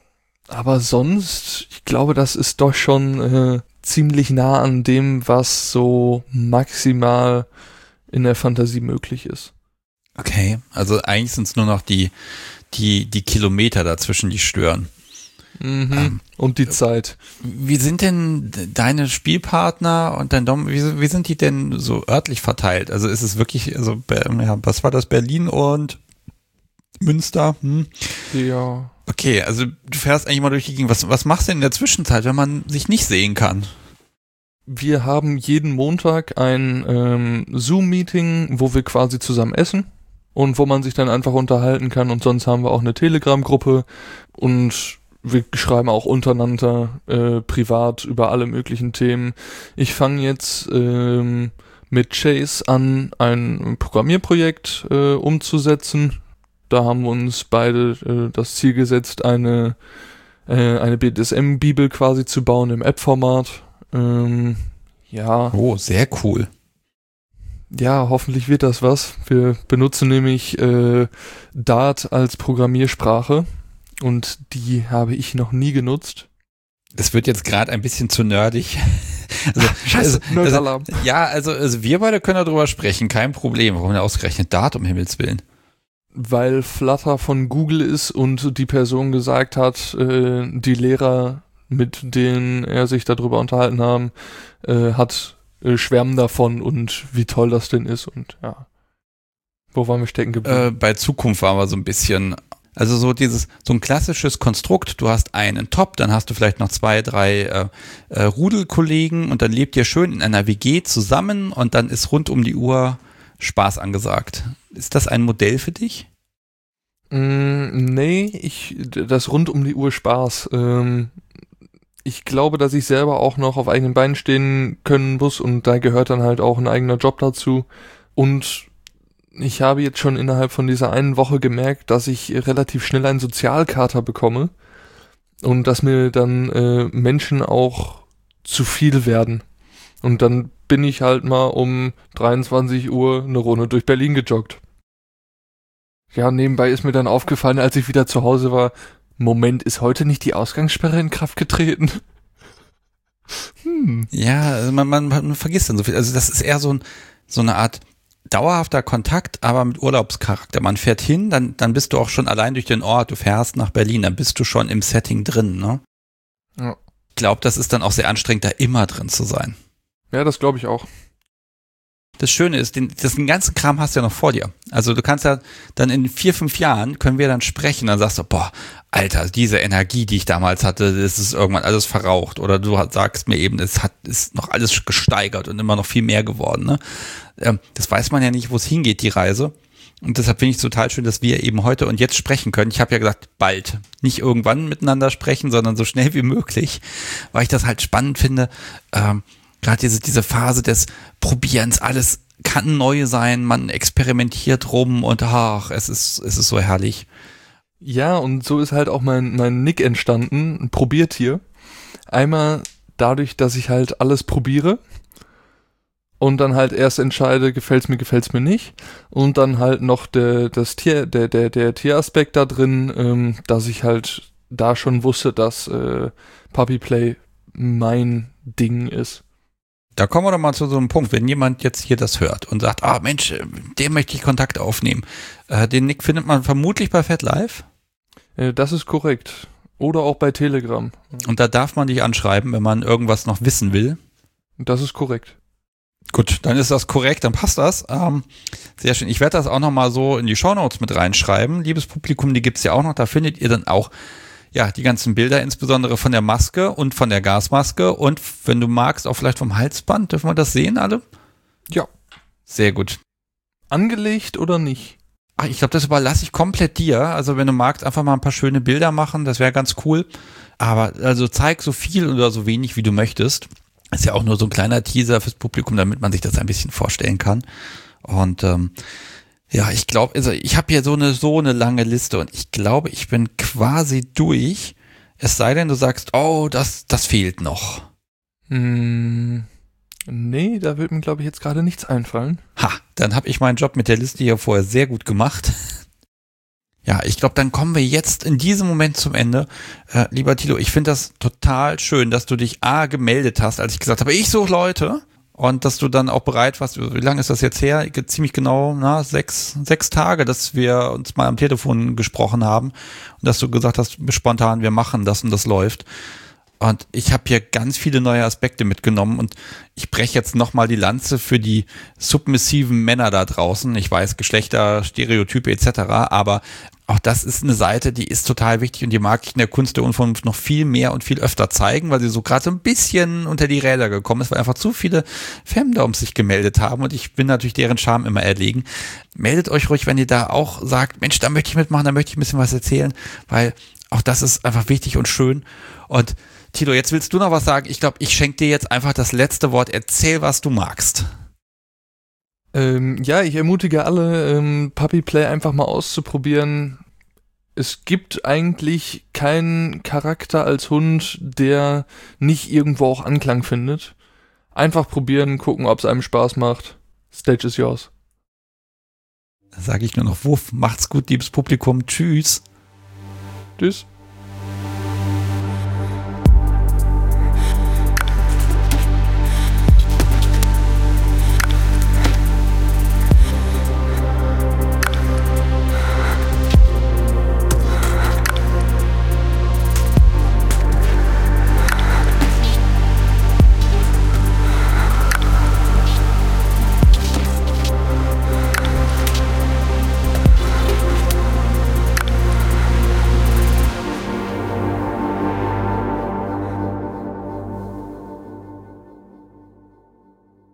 Aber sonst, ich glaube, das ist doch schon äh, ziemlich nah an dem, was so maximal in der Fantasie möglich ist. Okay, also eigentlich sind es nur noch die, die, die Kilometer dazwischen, die stören. Mhm. Ähm, und die Zeit. Wie sind denn deine Spielpartner und dein Dom, wie, wie sind die denn so örtlich verteilt? Also ist es wirklich, also ja, was war das, Berlin und Münster? Hm? Ja. Okay, also du fährst eigentlich mal durch die Gegend. Was, was machst du denn in der Zwischenzeit, wenn man sich nicht sehen kann? Wir haben jeden Montag ein ähm, Zoom-Meeting, wo wir quasi zusammen essen und wo man sich dann einfach unterhalten kann, und sonst haben wir auch eine Telegram-Gruppe und wir schreiben auch untereinander äh, privat über alle möglichen Themen. Ich fange jetzt ähm, mit Chase an, ein Programmierprojekt äh, umzusetzen. Da haben wir uns beide äh, das Ziel gesetzt, eine, äh, eine B D S M-Bibel quasi zu bauen im App-Format. Ähm, ja. Oh, sehr cool. Ja, hoffentlich wird das was. Wir benutzen nämlich äh, Dart als Programmiersprache und die habe ich noch nie genutzt. Es wird jetzt gerade ein bisschen zu nerdig. Also, Scheiße, also, Nerdalarm. Also, ja, also, also wir beide können darüber sprechen, kein Problem. Warum denn ausgerechnet Dart, um Himmels Willen? Weil Flutter von Google ist und die Person gesagt hat, äh, die Lehrer, mit denen er sich darüber unterhalten haben, äh, hat äh, schwärmen davon und wie toll das denn ist und ja. Wo waren wir stecken geblieben? Äh, bei Zukunft waren wir so ein bisschen, also so dieses, so ein klassisches Konstrukt, du hast einen Top, dann hast du vielleicht noch zwei, drei äh, äh, Rudelkollegen und dann lebt ihr schön in einer W G zusammen und dann ist rund um die Uhr Spaß angesagt. Ist das ein Modell für dich? Mm, nee, ich, das rund um die Uhr Spaß. Ähm, ich glaube, dass ich selber auch noch auf eigenen Beinen stehen können muss und da gehört dann halt auch ein eigener Job dazu. Und ich habe jetzt schon innerhalb von dieser einen Woche gemerkt, dass ich relativ schnell einen Sozialkater bekomme und dass mir dann äh, Menschen auch zu viel werden. Und dann bin ich halt mal um dreiundzwanzig Uhr eine Runde durch Berlin gejoggt. Ja, nebenbei ist mir dann aufgefallen, als ich wieder zu Hause war, Moment, ist heute nicht die Ausgangssperre in Kraft getreten? Hm. Ja, also man, man, man vergisst dann so viel. Also das ist eher so, ein, so eine Art dauerhafter Kontakt, aber mit Urlaubscharakter. Man fährt hin, dann, dann bist du auch schon allein durch den Ort, du fährst nach Berlin, dann bist du schon im Setting drin, ne? Ja. Ich glaube, das ist dann auch sehr anstrengend, da immer drin zu sein. Ja, das glaube ich auch. Das Schöne ist, den, das den ganzen Kram hast du ja noch vor dir. Also du kannst ja dann in vier, fünf Jahren können wir dann sprechen, dann sagst du, boah, Alter, diese Energie, die ich damals hatte, das ist irgendwann alles verraucht. Oder du sagst mir eben, es hat, ist noch alles gesteigert und immer noch viel mehr geworden. Ne? Ähm, das weiß man ja nicht, wo es hingeht, die Reise. Und deshalb finde ich es total schön, dass wir eben heute und jetzt sprechen können. Ich habe ja gesagt, bald. Nicht irgendwann miteinander sprechen, sondern so schnell wie möglich, weil ich das halt spannend finde, ähm, gerade diese, diese Phase des Probierens, alles kann neu sein, man experimentiert rum und ach, es ist, es ist so herrlich. Ja, und so ist halt auch mein, mein Nick entstanden, ein Probiertier. Einmal dadurch, dass ich halt alles probiere und dann halt erst entscheide, gefällt's mir, gefällt's mir nicht. Und dann halt noch der, das Tier, der, der, der Tieraspekt da drin, ähm, dass ich halt da schon wusste, dass äh, Puppy Play mein Ding ist. Da kommen wir doch mal zu so einem Punkt, wenn jemand jetzt hier das hört und sagt, ah Mensch, dem möchte ich Kontakt aufnehmen. Äh, den Nick findet man vermutlich bei FatLife. Äh, das ist korrekt. Oder auch bei Telegram. Und da darf man dich anschreiben, wenn man irgendwas noch wissen will. Das ist korrekt. Gut, dann ist das korrekt, dann passt das. Ähm, sehr schön. Ich werde das auch nochmal so in die Shownotes mit reinschreiben. Liebes Publikum, die gibt's ja auch noch. Da findet ihr dann auch ja, die ganzen Bilder, insbesondere von der Maske und von der Gasmaske und wenn du magst, auch vielleicht vom Halsband. Dürfen wir das sehen, alle? Ja. Sehr gut. Angelegt oder nicht? Ach, ich glaube, das überlasse ich komplett dir. Also wenn du magst, einfach mal ein paar schöne Bilder machen, das wäre ganz cool. Aber also zeig so viel oder so wenig, wie du möchtest. Ist ja auch nur so ein kleiner Teaser fürs Publikum, damit man sich das ein bisschen vorstellen kann. Und ähm, ja, ich glaube, also ich habe hier so eine so eine lange Liste und ich glaube, ich bin quasi durch. Es sei denn, du sagst, oh, das das fehlt noch. Hm, nee, da wird mir, glaube ich, jetzt gerade nichts einfallen. Ha, dann habe ich meinen Job mit der Liste hier vorher sehr gut gemacht. Ja, ich glaube, dann kommen wir jetzt in diesem Moment zum Ende. Äh, lieber Tilo, ich finde das total schön, dass du dich A gemeldet hast, als ich gesagt habe, ich suche Leute. Und dass du dann auch bereit warst, wie lange ist das jetzt her? Ziemlich genau, na, sechs, sechs Tage, dass wir uns mal am Telefon gesprochen haben. Und dass du gesagt hast, spontan, wir machen das und das läuft. Und ich habe hier ganz viele neue Aspekte mitgenommen und ich breche jetzt nochmal die Lanze für die submissiven Männer da draußen. Ich weiß, Geschlechter, Stereotype et cetera, aber auch das ist eine Seite, die ist total wichtig und die mag ich in der Kunst der Unvernunft noch viel mehr und viel öfter zeigen, weil sie so gerade so ein bisschen unter die Räder gekommen ist, weil einfach zu viele Femdoms sich gemeldet haben und ich bin natürlich deren Charme immer erlegen. Meldet euch ruhig, wenn ihr da auch sagt, Mensch, da möchte ich mitmachen, da möchte ich ein bisschen was erzählen, weil auch das ist einfach wichtig und schön. Und Tilo, jetzt willst du noch was sagen? Ich glaube, ich schenke dir jetzt einfach das letzte Wort. Erzähl, was du magst. Ähm, ja, ich ermutige alle, ähm, Puppy Play einfach mal auszuprobieren. Es gibt eigentlich keinen Charakter als Hund, der nicht irgendwo auch Anklang findet. Einfach probieren, gucken, ob es einem Spaß macht. Stage is yours. Da sage ich nur noch Wuff. Macht's gut, liebes Publikum. Tschüss. Tschüss.